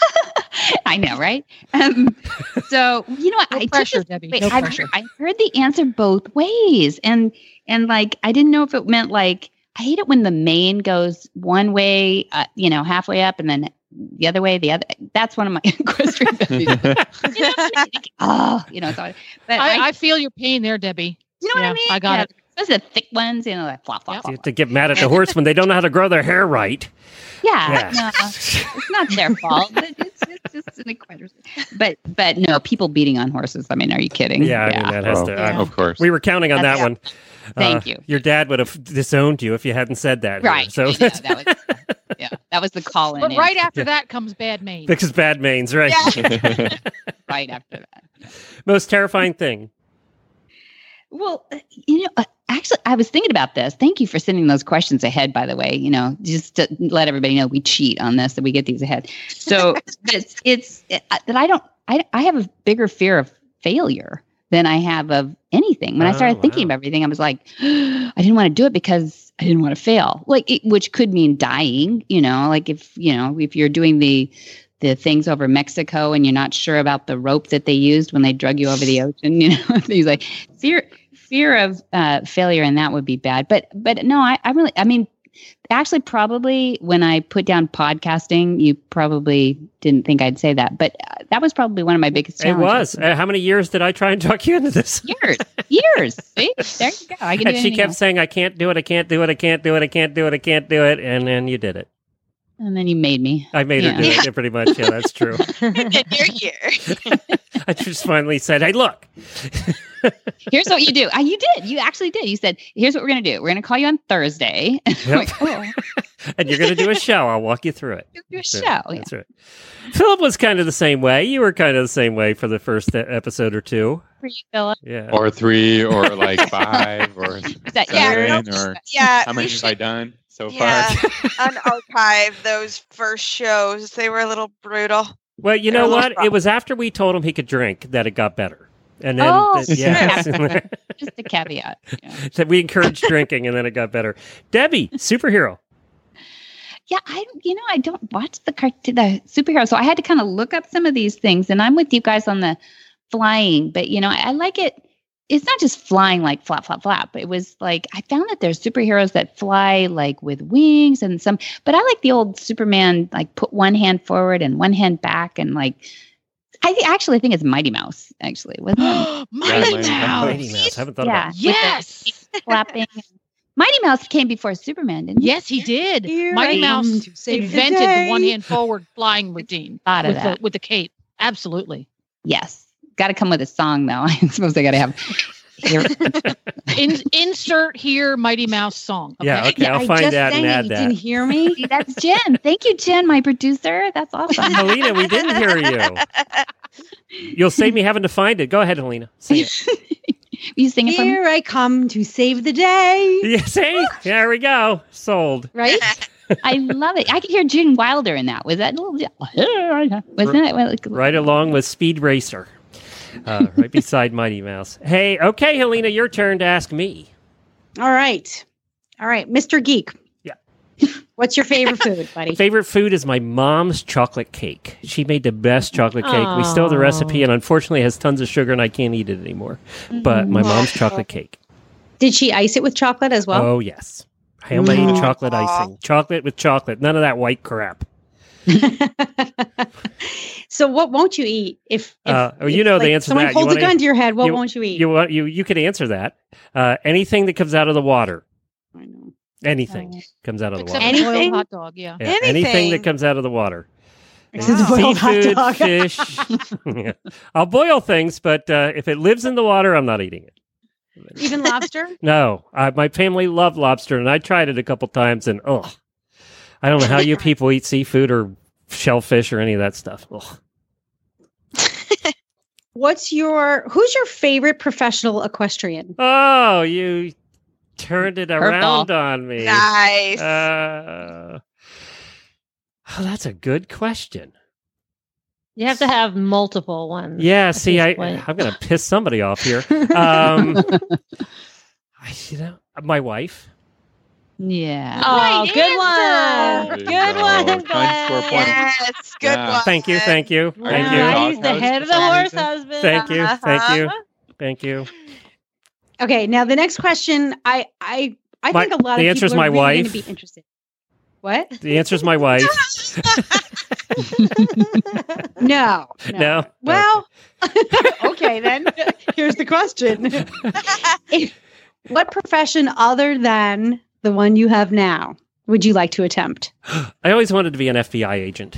I know, right? Um, so you know what? No I took pressure, this- Debbie. Wait, No I've, pressure. I heard the answer both ways, and and like I didn't know if it meant like I hate it when the mane goes one way, uh, you know, halfway up, and then the other way, the other. That's one of my equestrian pet peeves. You know, oh, you know, so, but I, I, I feel your pain there, Debbie. you know what yeah, I mean? I got yeah, it. Those are the thick ones, you know, like flop, flop, Yep. flop. You have to get mad at the horse when they don't know how to grow their hair right. Yeah, Yeah. no, it's not their fault. But it's, it's just an equestrian. But but no, people beating on horses. I mean, are you kidding? Yeah, I mean, that has Oh, to. Yeah. uh, Of course. we were counting on That's- that one. Thank Uh, you. Your dad would have disowned you if you hadn't said that. here. Right. So I know, that was, yeah, that was the call in. But right after Yeah. that comes bad mane. because bad manes, right? right after that. Most terrifying thing. Well, uh, you know, uh, actually, I was thinking about this. Thank you for sending those questions ahead, by the way. You know, just to let everybody know we cheat on this, that we get these ahead. So it's, it's it, uh, that I don't, I, I have a bigger fear of failure than I have of anything. When I Oh, started thinking wow. of everything, I was like, I didn't want to do it because I didn't want to fail. Like, it, which could mean dying, you know, like if, you know, if you're doing the, the things over Mexico and you're not sure about the rope that they used when they drug you over the ocean, you know, things like fear, fear of uh, failure. And that would be bad. But, but no, I, I really, I mean, actually probably when I put down podcasting, you probably didn't think I'd say that, but uh, that was probably one of my biggest It challenges. was. Uh, how many years did I try and talk you into this? Years, years. See, there you go. I can And do she anything kept else. saying, I can't do it, I can't do it, I can't do it, I can't do it, I can't do it. And then you did it. And then you made me. I made her Yeah. do it, yeah, pretty much. Yeah, that's true. And you're here. I just finally said, hey, look. Here's what you do. Uh, you did. You actually did. You said, here's what we're going to do. We're going to call you on Thursday. I'm Yep. like, oh, And you're going to do a show. I'll walk you through it. do a That's show. right. Yeah. That's right. Philip was kind of the same way. You were kind of the same way for the first e- episode or two. For you, Philip. Yeah. Or three, or like five, or Is that Yeah, seven, or Yeah. how we many have should- I done so Yeah. far? Unarchive those first shows. They were a little brutal. Well, you They're know a little what? rough. It was after we told him he could drink that it got better. And then, Oh, th- yeah, Just a caveat. Yeah. that we encouraged drinking, and then it got better. Debbie, superhero. Yeah, I you know I don't watch the cart- the superhero, so I had to kind of look up some of these things. And I'm with you guys on the flying, but you know I, I like it. It's not just flying like flap flap flap. It was like I found that there's superheroes that fly like with wings and some. But I like the old Superman, like put one hand forward and one hand back, and like I th- actually think it's Mighty Mouse. Actually, wasn't it? Mighty Mighty Mouse. Mighty Mouse. I haven't thought Yeah. about with the Yes. flapping. Mighty Mouse came before Superman, didn't he? Yes, he did. Here Mighty I am Mouse to save the invented the day. one hand forward flying routine Thought of with the, that. with the cape. Absolutely. Yes. Got to come with a song, though. I suppose I got to have. Here. In, insert here Mighty Mouse song. Yeah, okay, Yeah, I'll I find just that sang and it. add You that. didn't hear me? See, that's Jen. Thank you, Jen, my producer. That's awesome. Helena, we didn't hear you. You'll save me having to find it. Go ahead, Helena. Sing it. You sing it for me? Here I come to save the day. Yeah, see? There we go. Sold. Right? I love it. I could hear Gene Wilder in that. Was that a little? Wasn't it? Well, like- Right along with Speed Racer. Uh, right beside Mighty Mouse. Hey, okay, Helena, your turn to ask me. All right. All right. Mister Geek. Yeah. What's your favorite food, buddy? Favorite food is my mom's chocolate cake. She made the best chocolate cake. We stole the Aw. recipe, and unfortunately, it has tons of sugar, and I can't eat it anymore. But my mom's chocolate cake. Did she ice it with chocolate as well? Oh, yes. Homemade Mm. chocolate icing. Chocolate with chocolate. None of that white crap. So what won't you eat if, if, Uh, oh, you if, know the like, answer to someone that. You holds a wanna- gun to your head, what you- won't you eat? You want you you could answer that. Uh, anything that comes out of the water. I know. Anything comes out of the Except water. a boiled Anything? hot dog, yeah. Yeah, anything that Anything. comes out of the water. Except a boiled hot Seafood, dog. fish. Yeah. I'll boil things, but uh, if it lives in the water, I'm not eating it. Even lobster? No, uh, my family loved lobster, and I tried it a couple times, and oh, I don't know how you people eat seafood or shellfish or any of that stuff. Ugh. What's your who's your favorite professional equestrian? Oh, you turned it around Curveball. on me. Nice. Uh, oh, that's a good question. You have to have multiple ones. Yeah, at see, this I, point. I'm going to piss somebody off here. Um, I, you know, my wife. Yeah. Oh, Right good answer. one. There you Good go. one, Trying to score Glenn. points. Yes, good Yeah. one. Thank you, thank you, Are you thank gonna you, talk? He's the How's head of the the horse anything? husband. thank you, thank you, Uh-huh. thank you. Okay, now the next question, I I I My- think a lot the of answer's people are my really wife. gonna be interested. What? The answer's my wife. No. No. Well, okay then. Here's the question. If- what profession other than the one you have now would you like to attempt? I always wanted to be an F B I agent.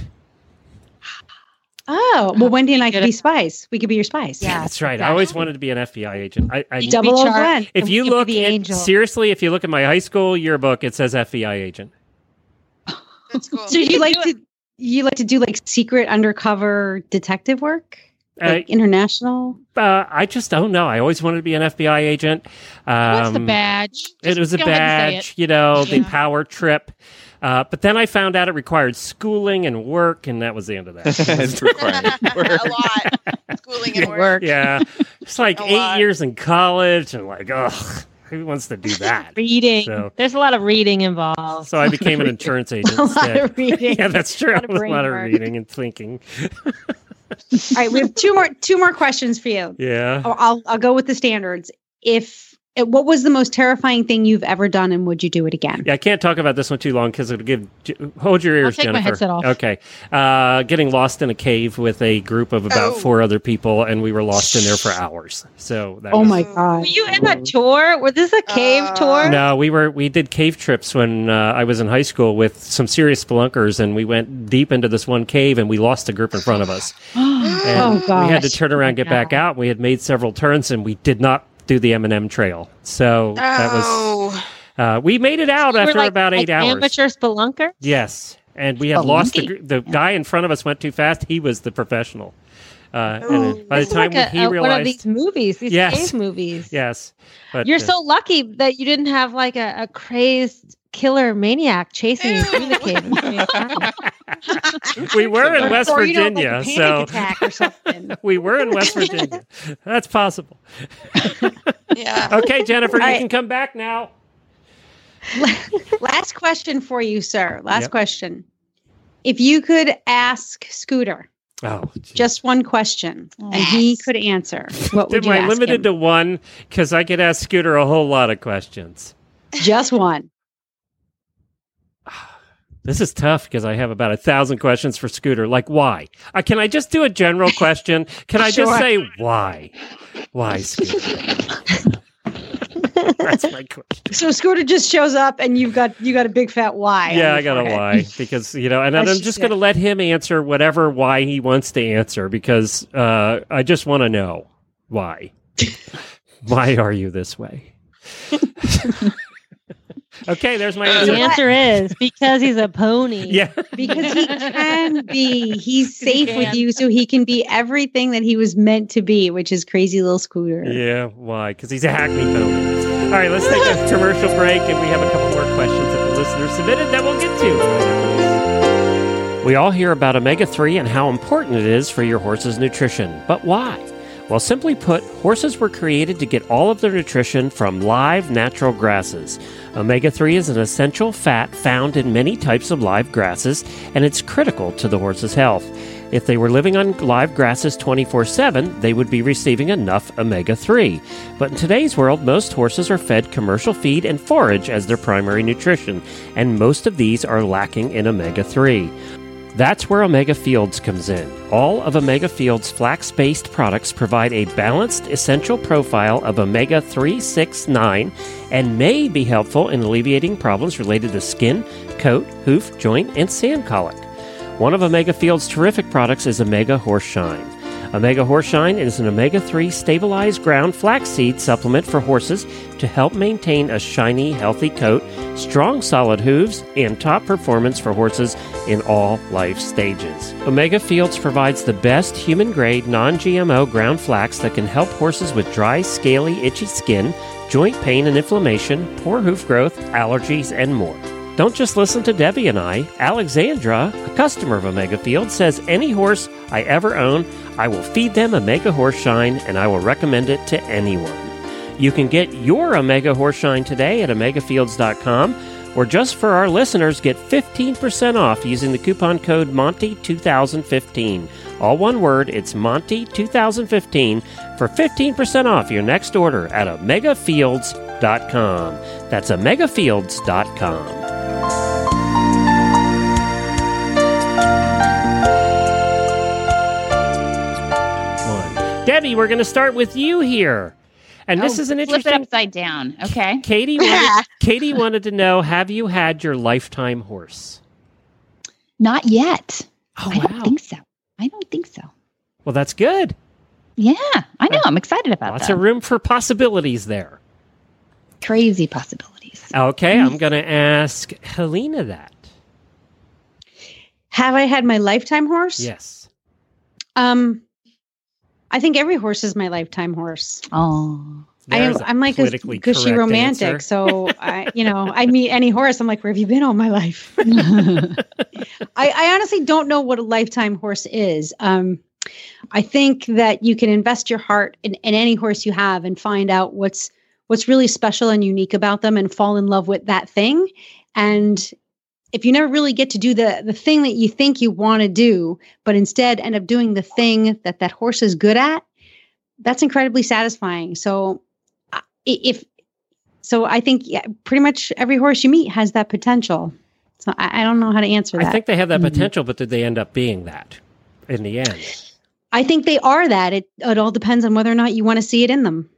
Oh, well, Wendy and I could Good. be spies. We could be your spies. Yeah. That's right. I always wanted to be an F B I agent. I, I, You Double Be O char- Glenn. if and you we could be look the at, angel. seriously, if you look at my high school yearbook, it says F B I agent. That's cool. So you like to you like to do like secret undercover detective work? Like Uh, international? Uh, I just don't know. I always wanted to be an F B I agent. Um, What's the badge? It Just was a go ahead and say badge, it. you know, the Yeah. power trip. Uh, but then I found out it required schooling and work, and that was the end of that. It's required. a lot. Schooling and work. Work. Yeah. It's like A eight lot. years in college, and like, ugh, who wants to do that? Reading. So- There's a lot of reading involved. So I became an insurance agent A lot instead. of reading. Yeah, that's true. lot of A lot brain of work. reading and thinking. All right, we have two more two more questions for you. Yeah. I'll I'll, I'll go with the standards. If uh, what was the most terrifying thing you've ever done, and would you do it again? Yeah, I can't talk about this one too long because it'll give. Hold your ears, take my Jennifer. headset off. Okay. Uh, getting lost in a cave with a group of about Oh. four other people, and we were lost in there for hours. So that Oh was, my god! Were you in a tour? Was this a cave Uh, tour? No, we were we did cave trips when uh, I was in high school with some serious spelunkers, and we went deep into this one cave, and we lost a group in front of us. And Oh, we had to gosh. turn around, get back out. We had made several turns, and we did not do the M and M trail. So that was Oh. uh, we made it out You were after like- about eight like hours. Amateur spelunker? Yes, and we had lost the, Spelunky. gr- the guy in front of us went too fast. He was the professional. Uh, and then by the This is time like a, he a- realized, one of these movies, these Yes. cave movies. yes, but You're uh, so lucky that you didn't have like a, a crazed killer maniac chasing you through the cave. we were in Or- West or, you know, like a Virginia, panic so attack or something. we were in West Virginia. That's possible. Yeah. Okay, Jennifer, you All right. can come back now. Last question for you, sir. Last Yep. question. If you could ask Scooter Oh, geez. just one question and he Yes. could answer, what would am you I ask limited him? to one? Because I could ask Scooter a whole lot of questions. Just one. This is tough because I have about a thousand questions for Scooter. Like, why? Uh, can I just do a general question? Can I just Sure. say why? Why, Scooter? That's my question. So Scooter just shows up and you've got you got a big fat why. Yeah, on I your got a forehead. why because you know, and I'm That's just just going to it. let him answer whatever why he wants to answer because uh, I just want to know why. Why are you this way? Okay, there's my The answer. answer is because he's a pony. Yeah. Because he can be. He's 'Cause he safe with can. you, so he can be everything that he was meant to be, which is crazy little Scooter. Yeah, why? Because he's a hackney pony. All right, let's take a commercial break, and we have a couple more questions that the listeners submitted that we'll get to. We all hear about omega three and how important it is for your horse's nutrition. But why? Well, simply put, horses were created to get all of their nutrition from live, natural grasses. omega three is an essential fat found in many types of live grasses, and it's critical to the horse's health. If they were living on live grasses twenty-four seven, they would be receiving enough omega three. But in today's world, most horses are fed commercial feed and forage as their primary nutrition, and most of these are lacking in omega three. That's where Omega Fields comes in. All of Omega Fields flax-based products provide a balanced, essential profile of omega three, six, nine, and may be helpful in alleviating problems related to skin, coat, hoof, joint, and sand colic. One of Omega Fields' terrific products is Omega Horse Shine. Omega Horse Shine is an omega three stabilized ground flaxseed supplement for horses to help maintain a shiny, healthy coat, strong, solid hooves, and top performance for horses in all life stages. Omega Fields provides the best human-grade, non-G M O ground flax that can help horses with dry, scaly, itchy skin, joint pain and inflammation, poor hoof growth, allergies, and more. Don't just listen to Debbie and I. Alexandra, a customer of Omega Fields, says any horse I ever own, I will feed them Omega Horse Shine, and I will recommend it to anyone. You can get your Omega Horse Shine today at omega fields dot com, or just for our listeners, get fifteen percent off using the coupon code Monty two thousand fifteen. All one word, it's Monty two thousand fifteen for fifteen percent off your next order at omega fields dot com. That's omega fields dot com. Debbie, we're going to start with you here. And this Oh, is an flip it interesting... upside down. Okay. Katie wanted, Katie wanted to know, have you had your lifetime horse? Not yet. Oh, I don't wow. think so. I don't think so. Well, that's good. Yeah, I know. I'm excited about Lots that. of room for possibilities there. Crazy possibilities. Okay, I'm going to ask Helena that. Have I had my lifetime horse? Yes. Um, I think every horse is my lifetime horse. Oh, I am, There's a I'm like a politically gushy correct romantic, answer. so I, you know, I meet any horse. I'm like, where have you been all my life? I, I honestly don't know what a lifetime horse is. Um, I think that you can invest your heart in, in any horse you have and find out what's what's really special and unique about them, and fall in love with that thing. And if you never really get to do the the thing that you think you want to do, but instead end up doing the thing that that horse is good at, that's incredibly satisfying. So uh, if so, I think yeah, pretty much every horse you meet has that potential. So I, I don't know how to answer that. I think they have that Mhm. potential, but did they end up being that in the end? I think they are that. It it all depends on whether or not you want to see it in them.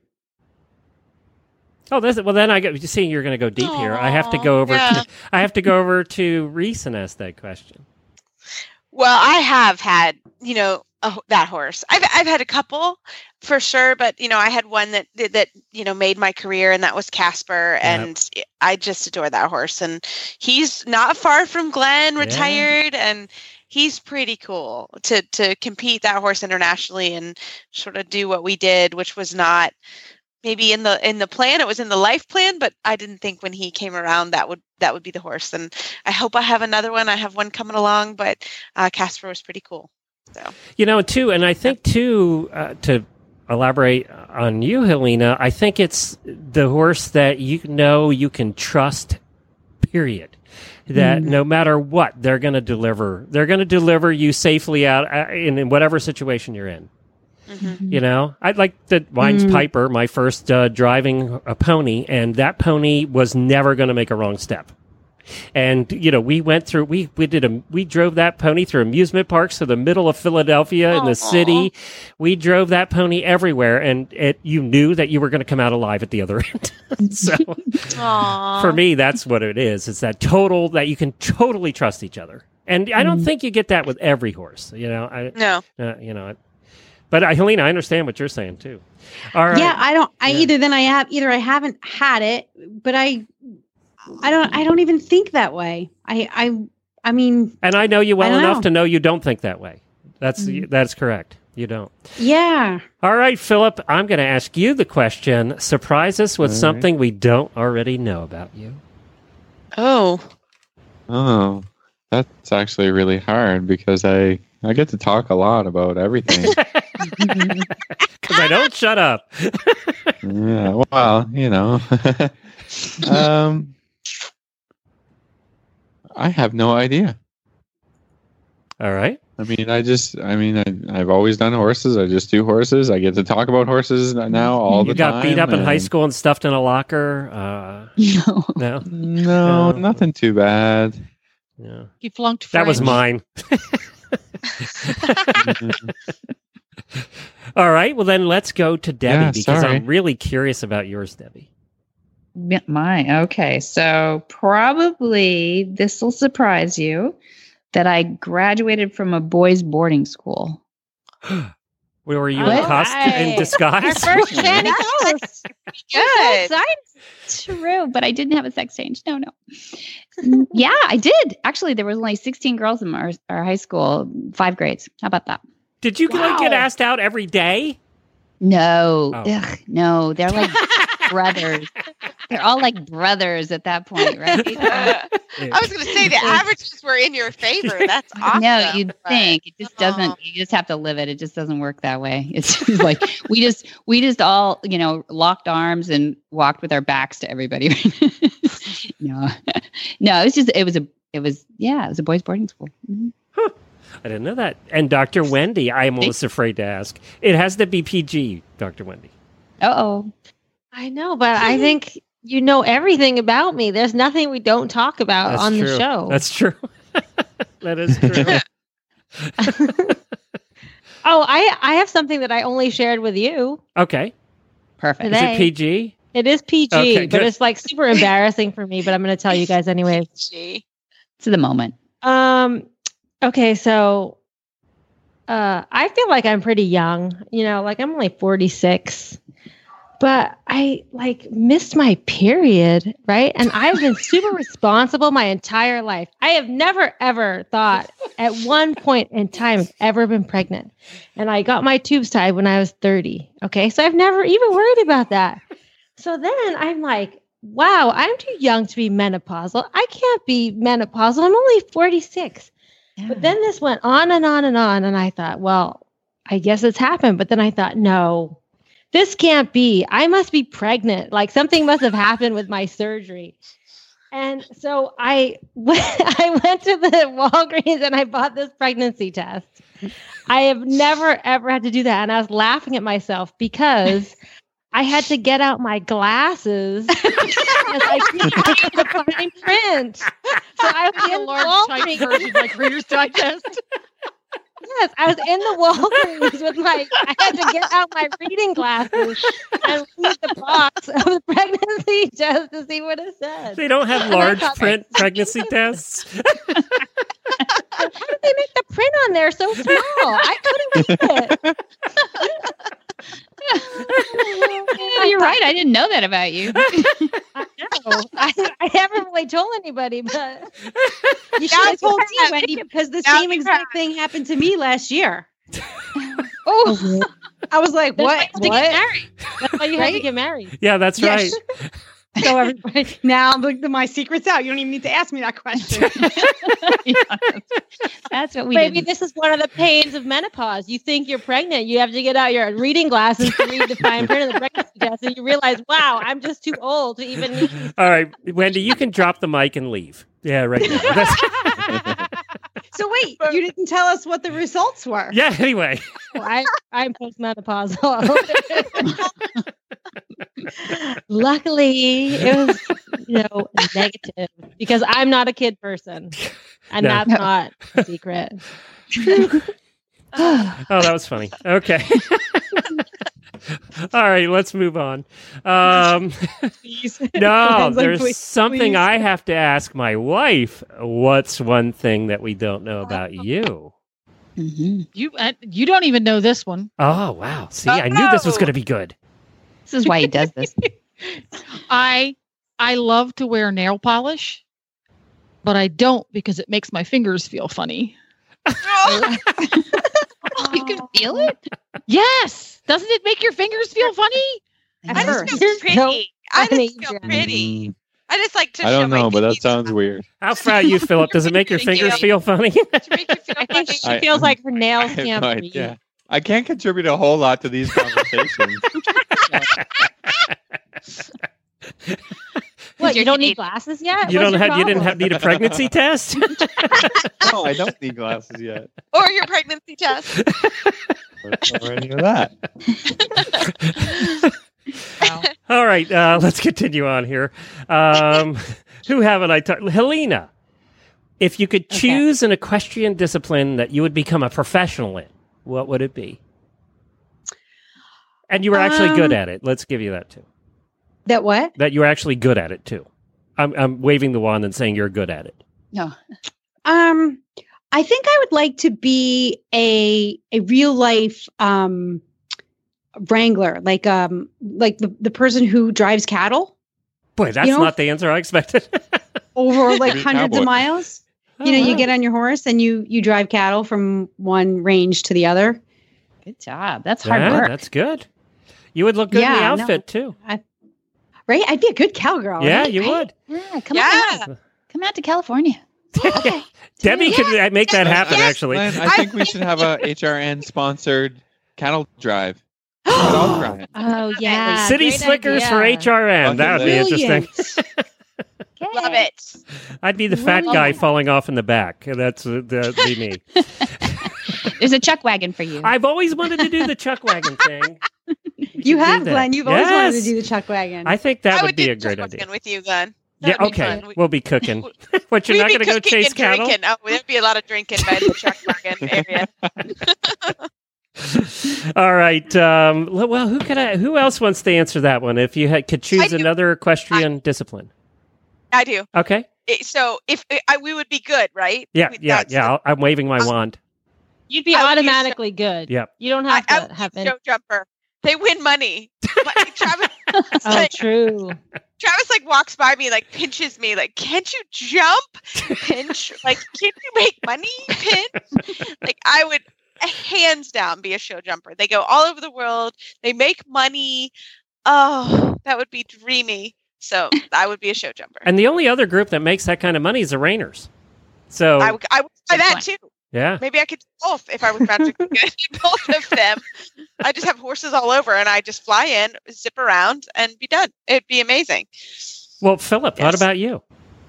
Oh, that's, well, then I get, you see, you're going to go deep here. I have to go over. yeah. To, I have to go over to Reese and ask that question. Well, I have had, you know, a, that horse. I've I've had a couple for sure, but you know, I had one that that you know made my career, and that was Casper, and I just adore that horse. And he's not far from Glenn, retired, and he's pretty cool to to compete that horse internationally and sort of do what we did, which was not maybe in the in the plan. It was in the life plan, but I didn't think when he came around that would that would be the horse. And I hope I have another one. I have one coming along, but uh, Casper was pretty cool. So You know, too, and I think, too, uh, to elaborate on you, Helena, I think it's the horse that you know you can trust, period. That no matter what, they're going to deliver. They're going to deliver you safely out uh, in, in whatever situation you're in. mhm. You know, I like the Wines Mm. Piper, my first uh, driving a pony, and that pony was never going to make a wrong step. And you know, we went through, we we did a, we drove that pony through amusement parks to the middle of Philadelphia in the Aw. city. We drove that pony everywhere, and it, you knew that you were going to come out alive at the other end. So Aw. for me, that's what it is. It's that total that you can totally trust each other, and I don't think you get that with every horse. You know, I no. uh, you know. But uh, Helena, I understand what you're saying too. All right. Yeah, I don't. I Yeah. either then I have either I haven't had it, but I, I don't. I don't even think that way. I. I. I mean. And I know you well I don't enough know. to know you don't think that way. That's Mm. that's correct. You don't. Yeah. All right, Philip, I'm going to ask you the question. Surprise us with All right. something we don't already know about you. Oh. Oh, that's actually really hard because I I get to talk a lot about everything. Because I don't shut up. Yeah, well, you know. um, I have no idea. All right. I mean, I just, I mean, I, I've always done horses. I just do horses. I get to talk about horses now all the You got time. beat up in high and- school and stuffed in a locker. Uh, No. no. No, No. nothing too bad. Yeah. He flunked That was French. mine. All right. Well, then let's go to Debbie Yeah, because sorry. I'm really curious about yours, Debbie. Yeah, my okay. So probably this will surprise you that I graduated from a boys' boarding school. Where were you All in, cost- in right. Our disguise? first Candy Ghost. Good. True, but I didn't have a sex change. No, no. Mm, yeah, I did. Actually, there was only sixteen girls in our, our high school, five grades. How about that? Did you like, get Wow. asked out every day? No, Oh. Ugh, no, they're like brothers. They're all like brothers at that point, right? I was going to say the averages were in your favor. That's awesome. No, you'd but- think it just doesn't. Oh. You just have to live it. It just doesn't work that way. It's just like we just we just all you know locked arms and walked with our backs to everybody. no, no, it was just it was a it was yeah it was a boys' boarding school. Mhm. I didn't know that. And Doctor Wendy, I'm almost afraid to ask. It has to be P G, Doctor Wendy. Uh oh. I know, but I think you know everything about me. There's nothing we don't talk about That's on true. the show. That's true. That is true. Oh, I I have something that I only shared with you. Okay. Perfect. Is Today. it P G? It is P G, Okay, but good. it's like super embarrassing for me, but I'm going to tell you guys anyway. Gee. To the moment. Um okay, so uh I feel like I'm pretty young, you know, like I'm only forty-six. But I like missed my period, right? And I've been super responsible my entire life. I have never ever thought at one point in time I've ever been pregnant. And I got my tubes tied when I was thirty. Okay. So I've never even worried about that. So then I'm like, wow, I'm too young to be menopausal. I can't be menopausal. I'm only forty-six. But then this went on and on and on. And I thought, well, I guess it's happened. But then I thought, no, this can't be. I must be pregnant. Like something must have happened with my surgery. And so I went, I went to the Walgreens and I bought this pregnancy test. I have never, ever had to do that. And I was laughing at myself because I had to get out my glasses because I couldn't read the fine print. So I was The in large type Walgreens. version, like Reader's Digest. Yes, I was in the Walgreens with my, I had to get out my reading glasses and read the box of the pregnancy test to see what it said. They don't have And I large thought, print pregnancy tests. how did they make the print on there so small? I couldn't read it. Yeah, you're right. I didn't know that about you. I know. I, I haven't really told anybody, but You should Now have you told me, have. Wendy, because the Now same you exact thing happened to me last year. Oh, I was like, that's why what? you had to get What? married. That's why you had to Right? get married. Yeah, that's Yes. right. So everybody, now look, my secret's out. You don't even need to ask me that question. that's what we Maybe did. this is one of the pains of menopause. You think you're pregnant, you have to get out your reading glasses to read the fine print of the pregnancy test, and you realize, wow, I'm just too old to even need these. All right, Wendy, you can drop the mic and leave. Yeah, right now. That's- So wait, you didn't tell us what the results were. yeah, anyway. I, I'm postmenopausal. Luckily, it was, you know, negative because I'm not a kid person, and No. that's not a secret. Oh, that was funny. Okay. All right, let's move on. Um, no, Sounds like, there's please, something please. I have to ask my wife. What's one thing that we don't know about you? Mhm. You uh, you don't even know this one. Oh, wow. See, I knew this was going to be good. This is why he does this. I I love to wear nail polish, but I don't because it makes my fingers feel funny. You can feel it? Yes. Doesn't it make your fingers feel funny? At I first. just feel pretty. So I funny, just feel Jen. pretty. I just like to I show don't my know, but that titties. sounds weird. How proud you, Philip? Does it make your Thank fingers you. feel funny? To make you feel I think funny. she I- feels like her I nails have can't no breathe. idea. I can't contribute a whole lot to these conversations. What, you You're don't need Canadian. glasses yet? You What's don't your have. You didn't problem? have need a pregnancy test. No, I don't need glasses yet. Or your pregnancy test. Or, or any of that. All right, uh, let's continue on here. Um, who haven't I talked? Helena, if you could choose an equestrian discipline that you would become a professional in, what would it be? And you were actually good Um, at it. Let's give you that too. That what? That you were actually good at it too. I'm, I'm waving the wand and saying you're good at it. No. Um, I think I would like to be a a real life um wrangler, like um like the, the person who drives cattle Boy, that's You know- not the answer I expected. over like Maybe hundreds cowboy. of miles. Oh, You know, you wow. get on your horse and you you drive cattle from one range to the other. Good job. That's hard Yeah, work. that's good. You would look good in the Yeah, no. outfit too. Right? I'd be a good cowgirl. Yeah, right? you would. Yeah, come Yeah. on. Come out to California. Okay. Debbie could uh, make that happen. Yes. Actually, Glenn, I think we should have a H R N sponsored cattle drive. I'll try it. Oh, yeah. City great Slickers for idea. H R N. That would be Brilliant. interesting. Love it. I'd be the fat Love guy it. falling off in the back. That's uh, that'd be me. There's a chuck wagon for you. I've always wanted to do the chuck wagon thing. We You could do have, that. Glenn. You've always wanted to Yes. do the chuck wagon. I think that I would, would be do a great chuck idea. wagon with you, Glenn. Yeah, That would be okay. fun. We'll be cooking. But you're We'd not be going to go cooking chase and cattle? drinking. Oh, there'd be a lot of drinking by the chuck wagon area. All right. Um, well, who could I? Who else wants to answer that one? If you had, could choose I do. another equestrian discipline. I do. Okay. It- so if I, we would be good, right? Yeah. We- Yeah. that's Yeah. the- I'll, I'm waving my Um, wand. You'd be I would be a automatically good. Yep. You don't I, have I to would have be a any. show jumper. They win money. Like, Travis, Oh, like, true. Travis like walks by me, like pinches me, like, can't you jump? Pinch, like, can't you make money? Pinch. Like, I would hands down be a show jumper. They go all over the world. They make money. Oh, that would be dreamy. So I would be a show jumper. And the only other group that makes that kind of money is the Rainers. So I would, I would try Good that point. too. yeah. Maybe I could do both if I was magically good at both of them. I just have horses all over and I just fly in, zip around, and be done. It'd be amazing. Well, Philip, what Yes. about you?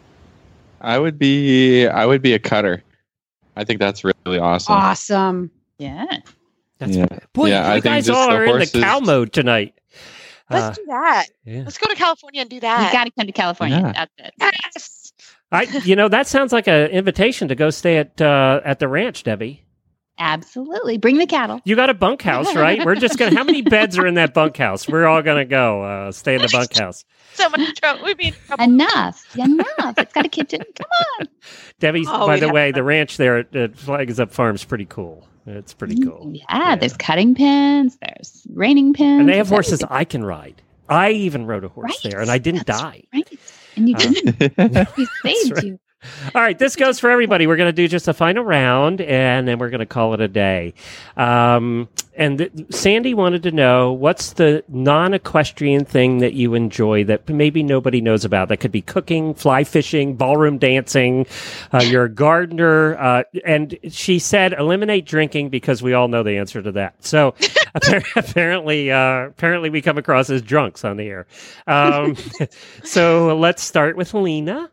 I would be I would be a cutter. I think that's really awesome. awesome. Yeah. That's Yeah. boy, Yeah, I you think guys just all the are in the horses- cow mode tonight. Uh, Let's do that. yeah. Let's go to California and do You that. got to come to California. Yeah. That's it. Yes. I, you know, that sounds like an invitation to go stay at uh, at the ranch, Debbie. Absolutely. Bring the cattle. You got a bunkhouse, right? We're just gonna. How many beds are in that bunkhouse? We're all gonna go uh, stay in the bunkhouse. So much trouble. We'd be in trouble. Enough. Enough. It's got a kitchen. Come on. Debbie, Oh, by we'd the have way, fun. the ranch there at, at Flags Up Farm's pretty cool. It's pretty cool. Yeah, Yeah. there's cutting pins. There's reining pins. And they have there's horses everything. I can ride. I even rode a horse Right. there, and I didn't That's die. Right. And you Uh, didn't. We saved right. you. All right, this goes for everybody. We're going to do just a final round, and then we're going to call it a day. Um, and th- Sandy wanted to know, what's the non-equestrian thing that you enjoy that maybe nobody knows about? That could be cooking, fly fishing, ballroom dancing. Uh, you're a gardener. Uh, and she said eliminate drinking because we all know the answer to that. So appar- apparently, uh, apparently we come across as drunks on the air. Um, so let's start with Lena.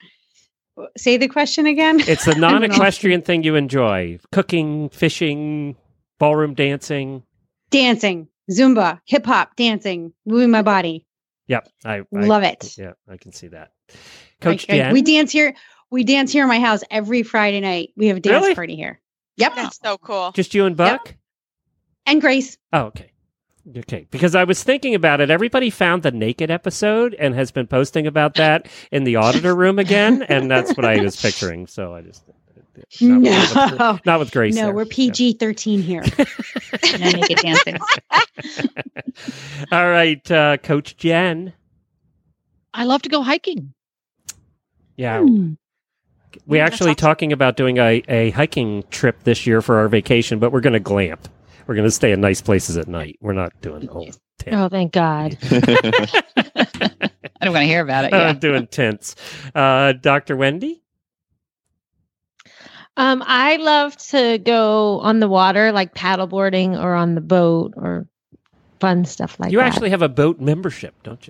Say the question again. It's the non-equestrian thing you enjoy: cooking, fishing, ballroom dancing. Dancing, Zumba, hip hop, dancing, moving my body. Yep, I, I Love it. Yeah, I can see that. Coach I- I- Jen, we dance here. We dance here in my house every Friday night. We have a dance Really? party here. Yep. That's so cool. just you and Buck. And Grace. Oh, okay. Okay, because I was thinking about it. Everybody found the naked episode and has been posting about that in the auditor room again, and that's what I was picturing. So I just Not, No. with, not with Grace. No, there. we're P G thirteen here. No naked dancing. All right, uh, Coach Jen. I love to go hiking. Yeah. Hmm. We're that's actually awesome. talking about doing a, a hiking trip this year for our vacation, but we're going to glamp. We're going to stay in nice places at night. We're not doing whole tent. Oh, thank God. I don't want to hear about it. Uh, Yeah. doing tents. Uh, Doctor Wendy? Um, I love to go on the water, like paddleboarding or on the boat or fun stuff like you that. actually have a boat membership, don't you?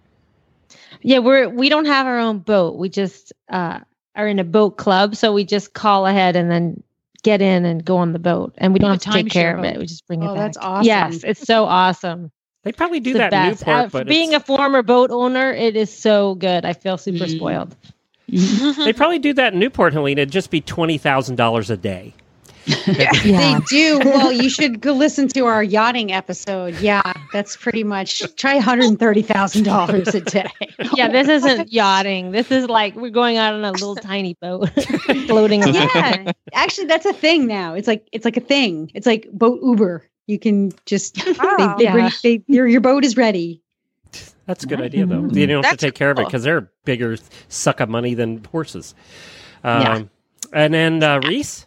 Yeah, we're we don't have our own boat. We just uh, are in a boat club, so we just call ahead and then get in and go on the boat, and we don't You have have to a take care timeshare of it. boat. We just bring Oh, it back. that's awesome. Yes, it's so awesome. They probably do It's the that in best. Newport, Uh, but being it's- a former boat owner, it is so good. I feel super Mhm. spoiled. they probably do that in Newport, Helena. It'd just be twenty thousand dollars a day. Yeah. They do. Well, you should go listen to our yachting episode. Yeah, that's pretty much try one hundred thirty thousand dollars a day. Yeah, this isn't yachting. This is like we're going out on a little tiny boat, floating around. Yeah, actually, that's a thing now. It's like it's like a thing. It's like boat Uber. You can just Wow. they, they bring, Yeah. they, your your boat is ready. That's a good idea, though. You don't have to That's take care of it cool. because they're a bigger suck of money than horses. Um, Yeah. And then uh, Reese?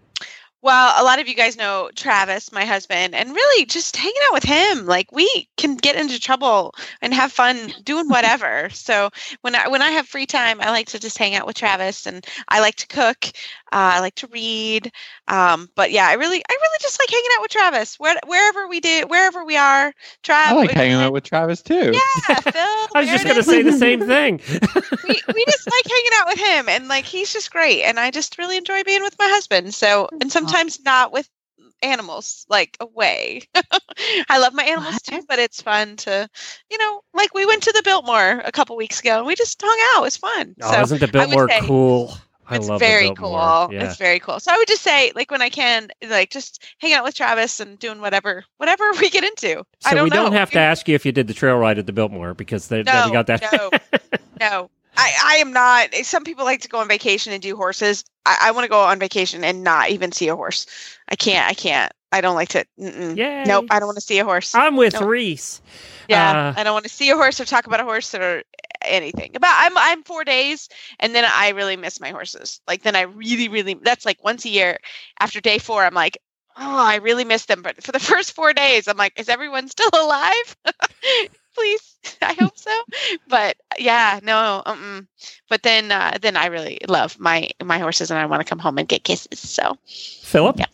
Well, a lot of you guys know Travis, my husband, and really just hanging out with him. Like we can get into trouble and have fun doing whatever. So when I when I have free time, I like to just hang out with Travis, and I like to cook. Uh, I like to read. Um, but yeah, I really I really just like hanging out with Travis. Where, wherever we do, wherever we are, Travis. I like hanging out with Travis too. Yeah, Phil. I was just going to Meredith, say the same thing. we, we just like hanging out with him, and like he's just great, and I just really enjoy being with my husband. So and sometimes not with animals, like away. I love my animals too, but it's fun to, you know, like we went to the Biltmore a couple weeks ago and we just hung out. It was fun. Oh, so isn't the I would Biltmore say cool? I it's love very the cool. Biltmore. Yeah. It's very cool. So I would just say, like when I can, like just hang out with Travis and doing whatever, whatever we get into. I So don't we don't know. have to ask you if you did the trail ride at the Biltmore because they, No, we got that. no, no. I, I am not. Some people like to go on vacation and do horses. I, I want to go on vacation and not even see a horse. I can't. I can't. I don't like to. Mm-mm. Yay. Nope. I don't want to see a horse. I'm with Nope. Reese. Yeah, Uh, I don't want to see a horse or talk about a horse or anything. About I'm I'm four days, and then I really miss my horses. Like then I really really that's like once a year. After day four, I'm like, oh, I really miss them. But for the first four days, I'm like, is everyone still alive? Please, I hope so. But yeah, no. Um. But then uh, then I really love my my horses, and I want to come home and get kisses. So Philip? Yeah.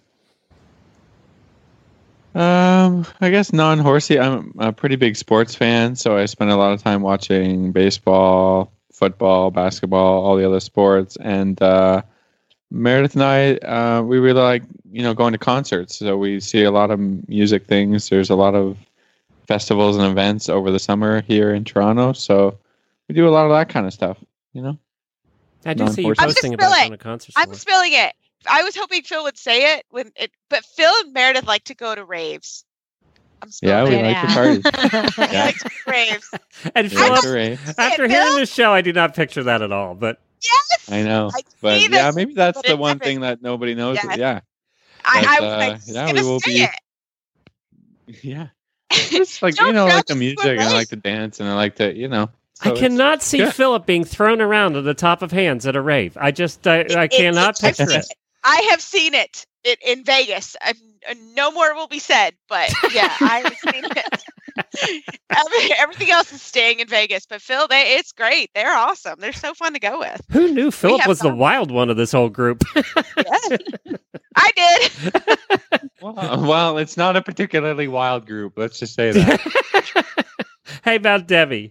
Um, I guess non-horsey. I'm a pretty big sports fan, so I spend a lot of time watching baseball, football, basketball, all the other sports. And uh, Meredith and I, uh, we really like, you know, going to concerts. So we see a lot of music things. There's a lot of festivals and events over the summer here in Toronto. So we do a lot of that kind of stuff, you know. I do see you Non-horsey. I'm just posting about spilling. going to concerts. I'm somewhere. spilling it. I was hoping Phil would say it when it, but Phil and Meredith like to go to raves. I'm Yeah, spilling we it. like to party. They Yeah. like to go to raves. And We Philip, like to rave. after it, hearing Phil. this show, I do not picture that at all. But Yes, I know, I but see yeah, this, maybe that's but the it one happened. thing that nobody knows. Yeah. Yeah, I, But, I was uh, like, just yeah, gonna we will say be- it. yeah. It's like Don't you know, like trust the me, music, we're and I right. like to dance, and I like to, you know. so I it's- cannot see good. Philip being thrown around at the top of hands at a rave. I just, I, I It- cannot it- I've picture seen it. I have seen it, it in Vegas. I've, uh, no more will be said, but yeah, I have seen it. Every- Everything else is staying in Vegas, but Phil, they, it's great. They're awesome. They're so fun to go with. Who knew Philip have was the fun. wild one of this whole group? Yes, I did. Well, well, it's not a particularly wild group. Let's just say that. Hey, about Debbie.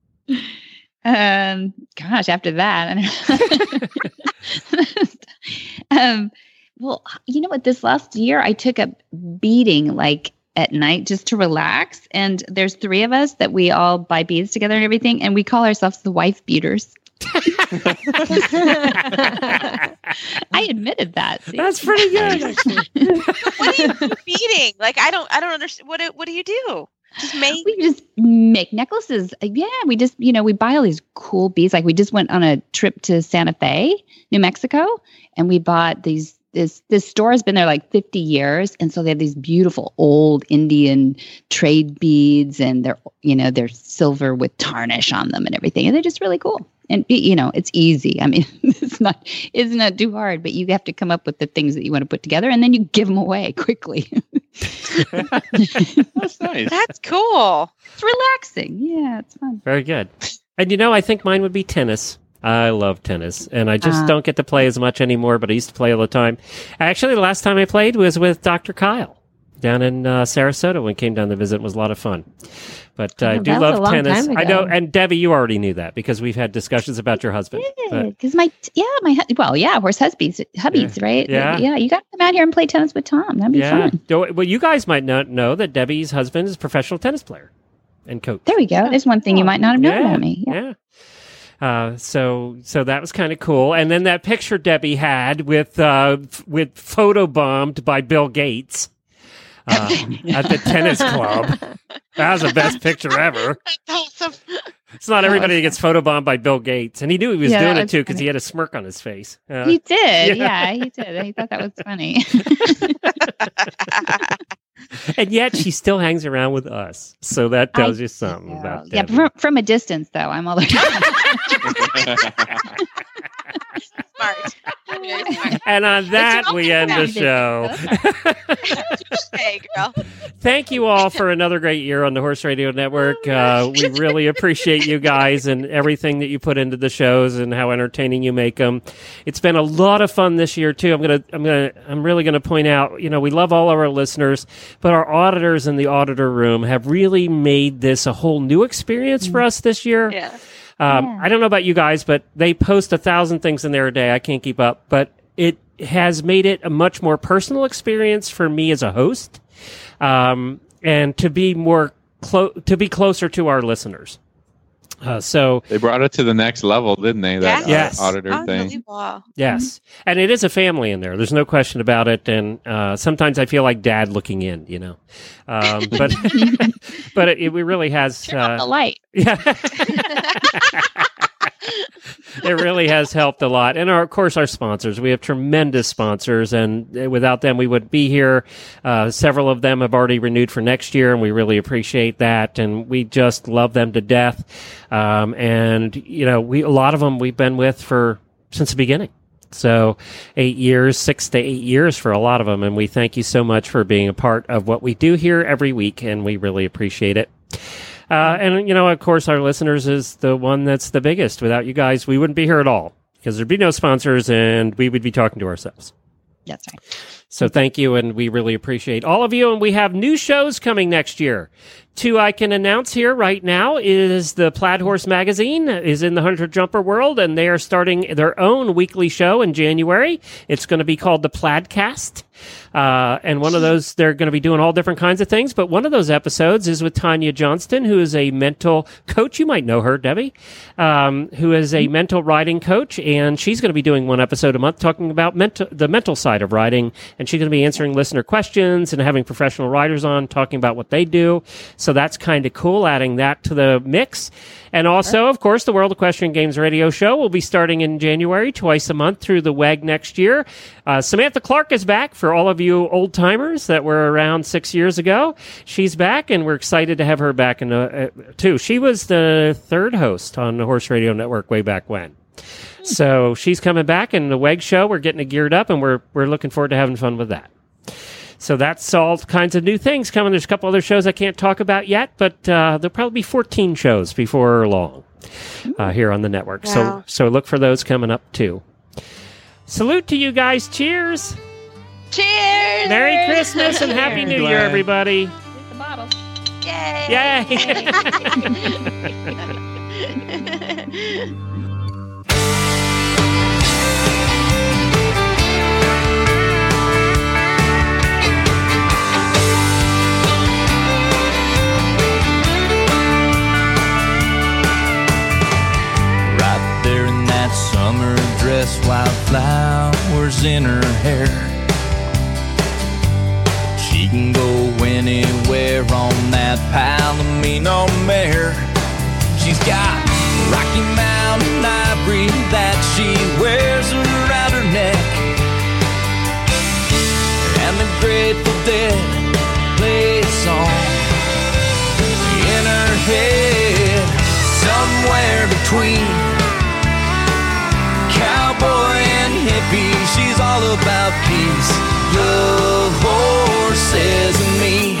Um, gosh, after that, I don't know. um, well, you know what? This last year, I took a beating like at night just to relax. And there's three of us that we all buy beads together and everything, and we call ourselves the wife beaters. I admitted that. See? That's pretty good. Actually. What do you do beating? Like I don't, I don't understand. What do, what do you do? Just make. We just make necklaces. Uh, Yeah, we just, you know, we buy all these cool beads. Like we just went on a trip to Santa Fe, New Mexico, and we bought these. This this store has been there like fifty years, and so they have these beautiful old Indian trade beads, and they're you know they're silver with tarnish on them and everything, and they're just really cool. And you know, it's easy. I mean, it's not it's not too hard, but you have to come up with the things that you want to put together, and then you give them away quickly. That's nice. That's cool. It's relaxing. Yeah, it's fun. Very good. And you know, I think mine would be tennis. I love tennis, and I just Uh, don't get to play as much anymore, but I used to play all the time. Actually, the last time I played was with Doctor Kyle down in uh, Sarasota when he came down to visit. It was a lot of fun. But uh, I Oh, do that was a love long tennis. time I know, ago. and Debbie, you already knew that because we've had discussions about your husband. But- Because my yeah my hu- well yeah horse husbies hubbies right Yeah. yeah you got to come out here and play tennis with Tom. That'd be yeah. fun. Do- Well, you guys might not know that Debbie's husband is a professional tennis player and coach. There we go. There's one thing you might not have known yeah, about me. Yeah. Yeah. Uh, so so that was kind of cool. And then that picture Debbie had with uh, f- with photobombed by Bill Gates uh, at the tennis club. That was the best picture ever. That's awesome. It's not everybody that gets photobombed by Bill Gates, and he knew he was Yeah, doing that it was too because funny. he had a smirk on his face. Uh, He did. yeah. Yeah. he did. He thought that was funny. and yet she still hangs around with us, so that tells you something Yeah, about yeah Debbie. from, from a distance though. I'm all Smart. Very smart. And on that, all we end the around show. Hey, girl. Thank you all for another great year on the Horse Radio Network. Uh, we really appreciate you guys and everything that you put into the shows and how entertaining you make them. It's been a lot of fun this year too. I'm gonna, I'm gonna, I'm really gonna point out. You know, we love all of our listeners, but our auditors in the auditor room have really made this a whole new experience for us this year. Yeah. Um, Yeah. I don't know about you guys, but they post a thousand things in there a day. I can't keep up, but it has made it a much more personal experience for me as a host, um, and to be more clo- to be closer to our listeners. Uh, so They brought it to the next level, didn't they? That Yes. uh, auditor thing. Unbelievable. yes, and it is a family in there. There's no question about it. And uh, sometimes I feel like Dad looking in, you know, um, but but it, it really has. Turn off the Uh, light. yeah. It really has helped a lot. And our, of course, our sponsors. We have tremendous sponsors, and without them, we wouldn't be here. Uh, several of them have already renewed for next year, and we really appreciate that. And we just love them to death. Um, and, you know, we a lot of them we've been with for since the beginning. So eight years, six to eight years for a lot of them. And we thank you so much for being a part of what we do here every week, and we really appreciate it. Uh, and, you know, of course, our listeners is the one that's the biggest. Without you guys, we wouldn't be here at all because there'd be no sponsors and we would be talking to ourselves. That's right. So thank you, and we really appreciate all of you. And we have new shows coming next year. Two I can announce here right now is the Plaid Horse Magazine is in the Hunter Jumper world, and they are starting their own weekly show in January. It's going to be called the Plaidcast. Uh, and one of those, they're going to be doing all different kinds of things. But one of those episodes is with Tanya Johnston, who is a mental coach. You might know her, Debbie, um, who is a mental riding coach. And she's going to be doing one episode a month talking about mental, the mental side of riding. And she's going to be answering listener questions and having professional riders on talking about what they do. So that's kind of cool, adding that to the mix. And also, of course, the World Equestrian Games radio show will be starting in January, twice a month through the W E G next year. Uh, Samantha Clark is back for all of you old timers that were around six years ago. She's back, and we're excited to have her back in uh, too. She was the third host on the Horse Radio Network way back when. So she's coming back, and the W E G show, we're getting it geared up, and we're we're looking forward to having fun with that. So that's all kinds of new things coming. There's a couple other shows I can't talk about yet, but uh, there'll probably be fourteen shows before long uh, here on the network. Wow. So so look for those coming up too. Salute to you guys. Cheers. Cheers. Merry Christmas and Happy New Year, Glenn. everybody. Here's the bottle. Yay. Yay. Right there in that summer dress, wildflowers in her hair. She can go anywhere on that Palomino mare. She's got Rocky Mountain ivory that she wears around her neck, and the Grateful Dead play a song in her head. Somewhere between cowboy and hippie, she's all about peace, love, horses, and me.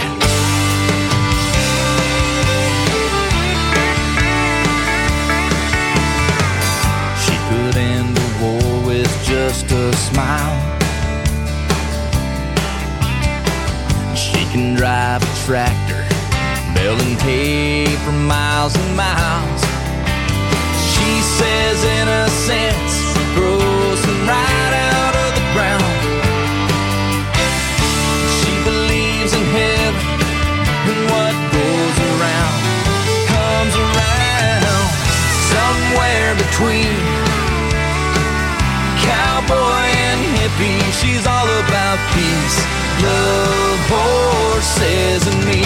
She put into war with just a smile. She can drive a tractor, baling hay for miles and miles. She says innocence grows right out of the ground. She believes in heaven, and what goes around comes around. Somewhere between cowboy and hippie, she's all about peace, love, horses, and me.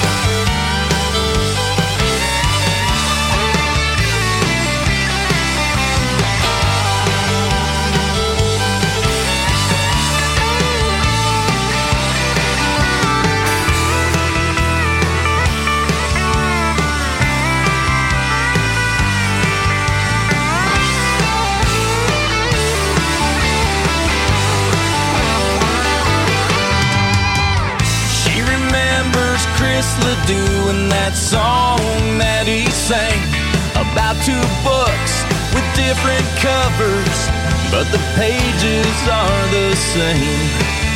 Ledoux and that song that he sang about two books with different covers, but the pages are the same.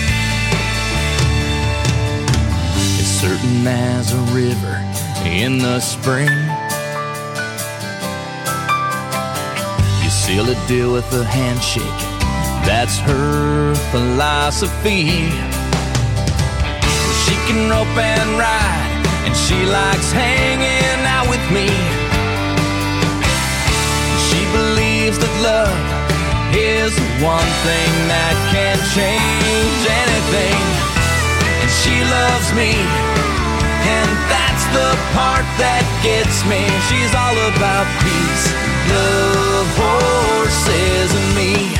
As certain as a river in the spring, you seal a deal with a handshake, that's her philosophy. She can rope and ride, and she likes hanging out with me. She believes that love is the one thing that can change anything. And she loves me, and that's the part that gets me. She's all about peace, love, horses, and me.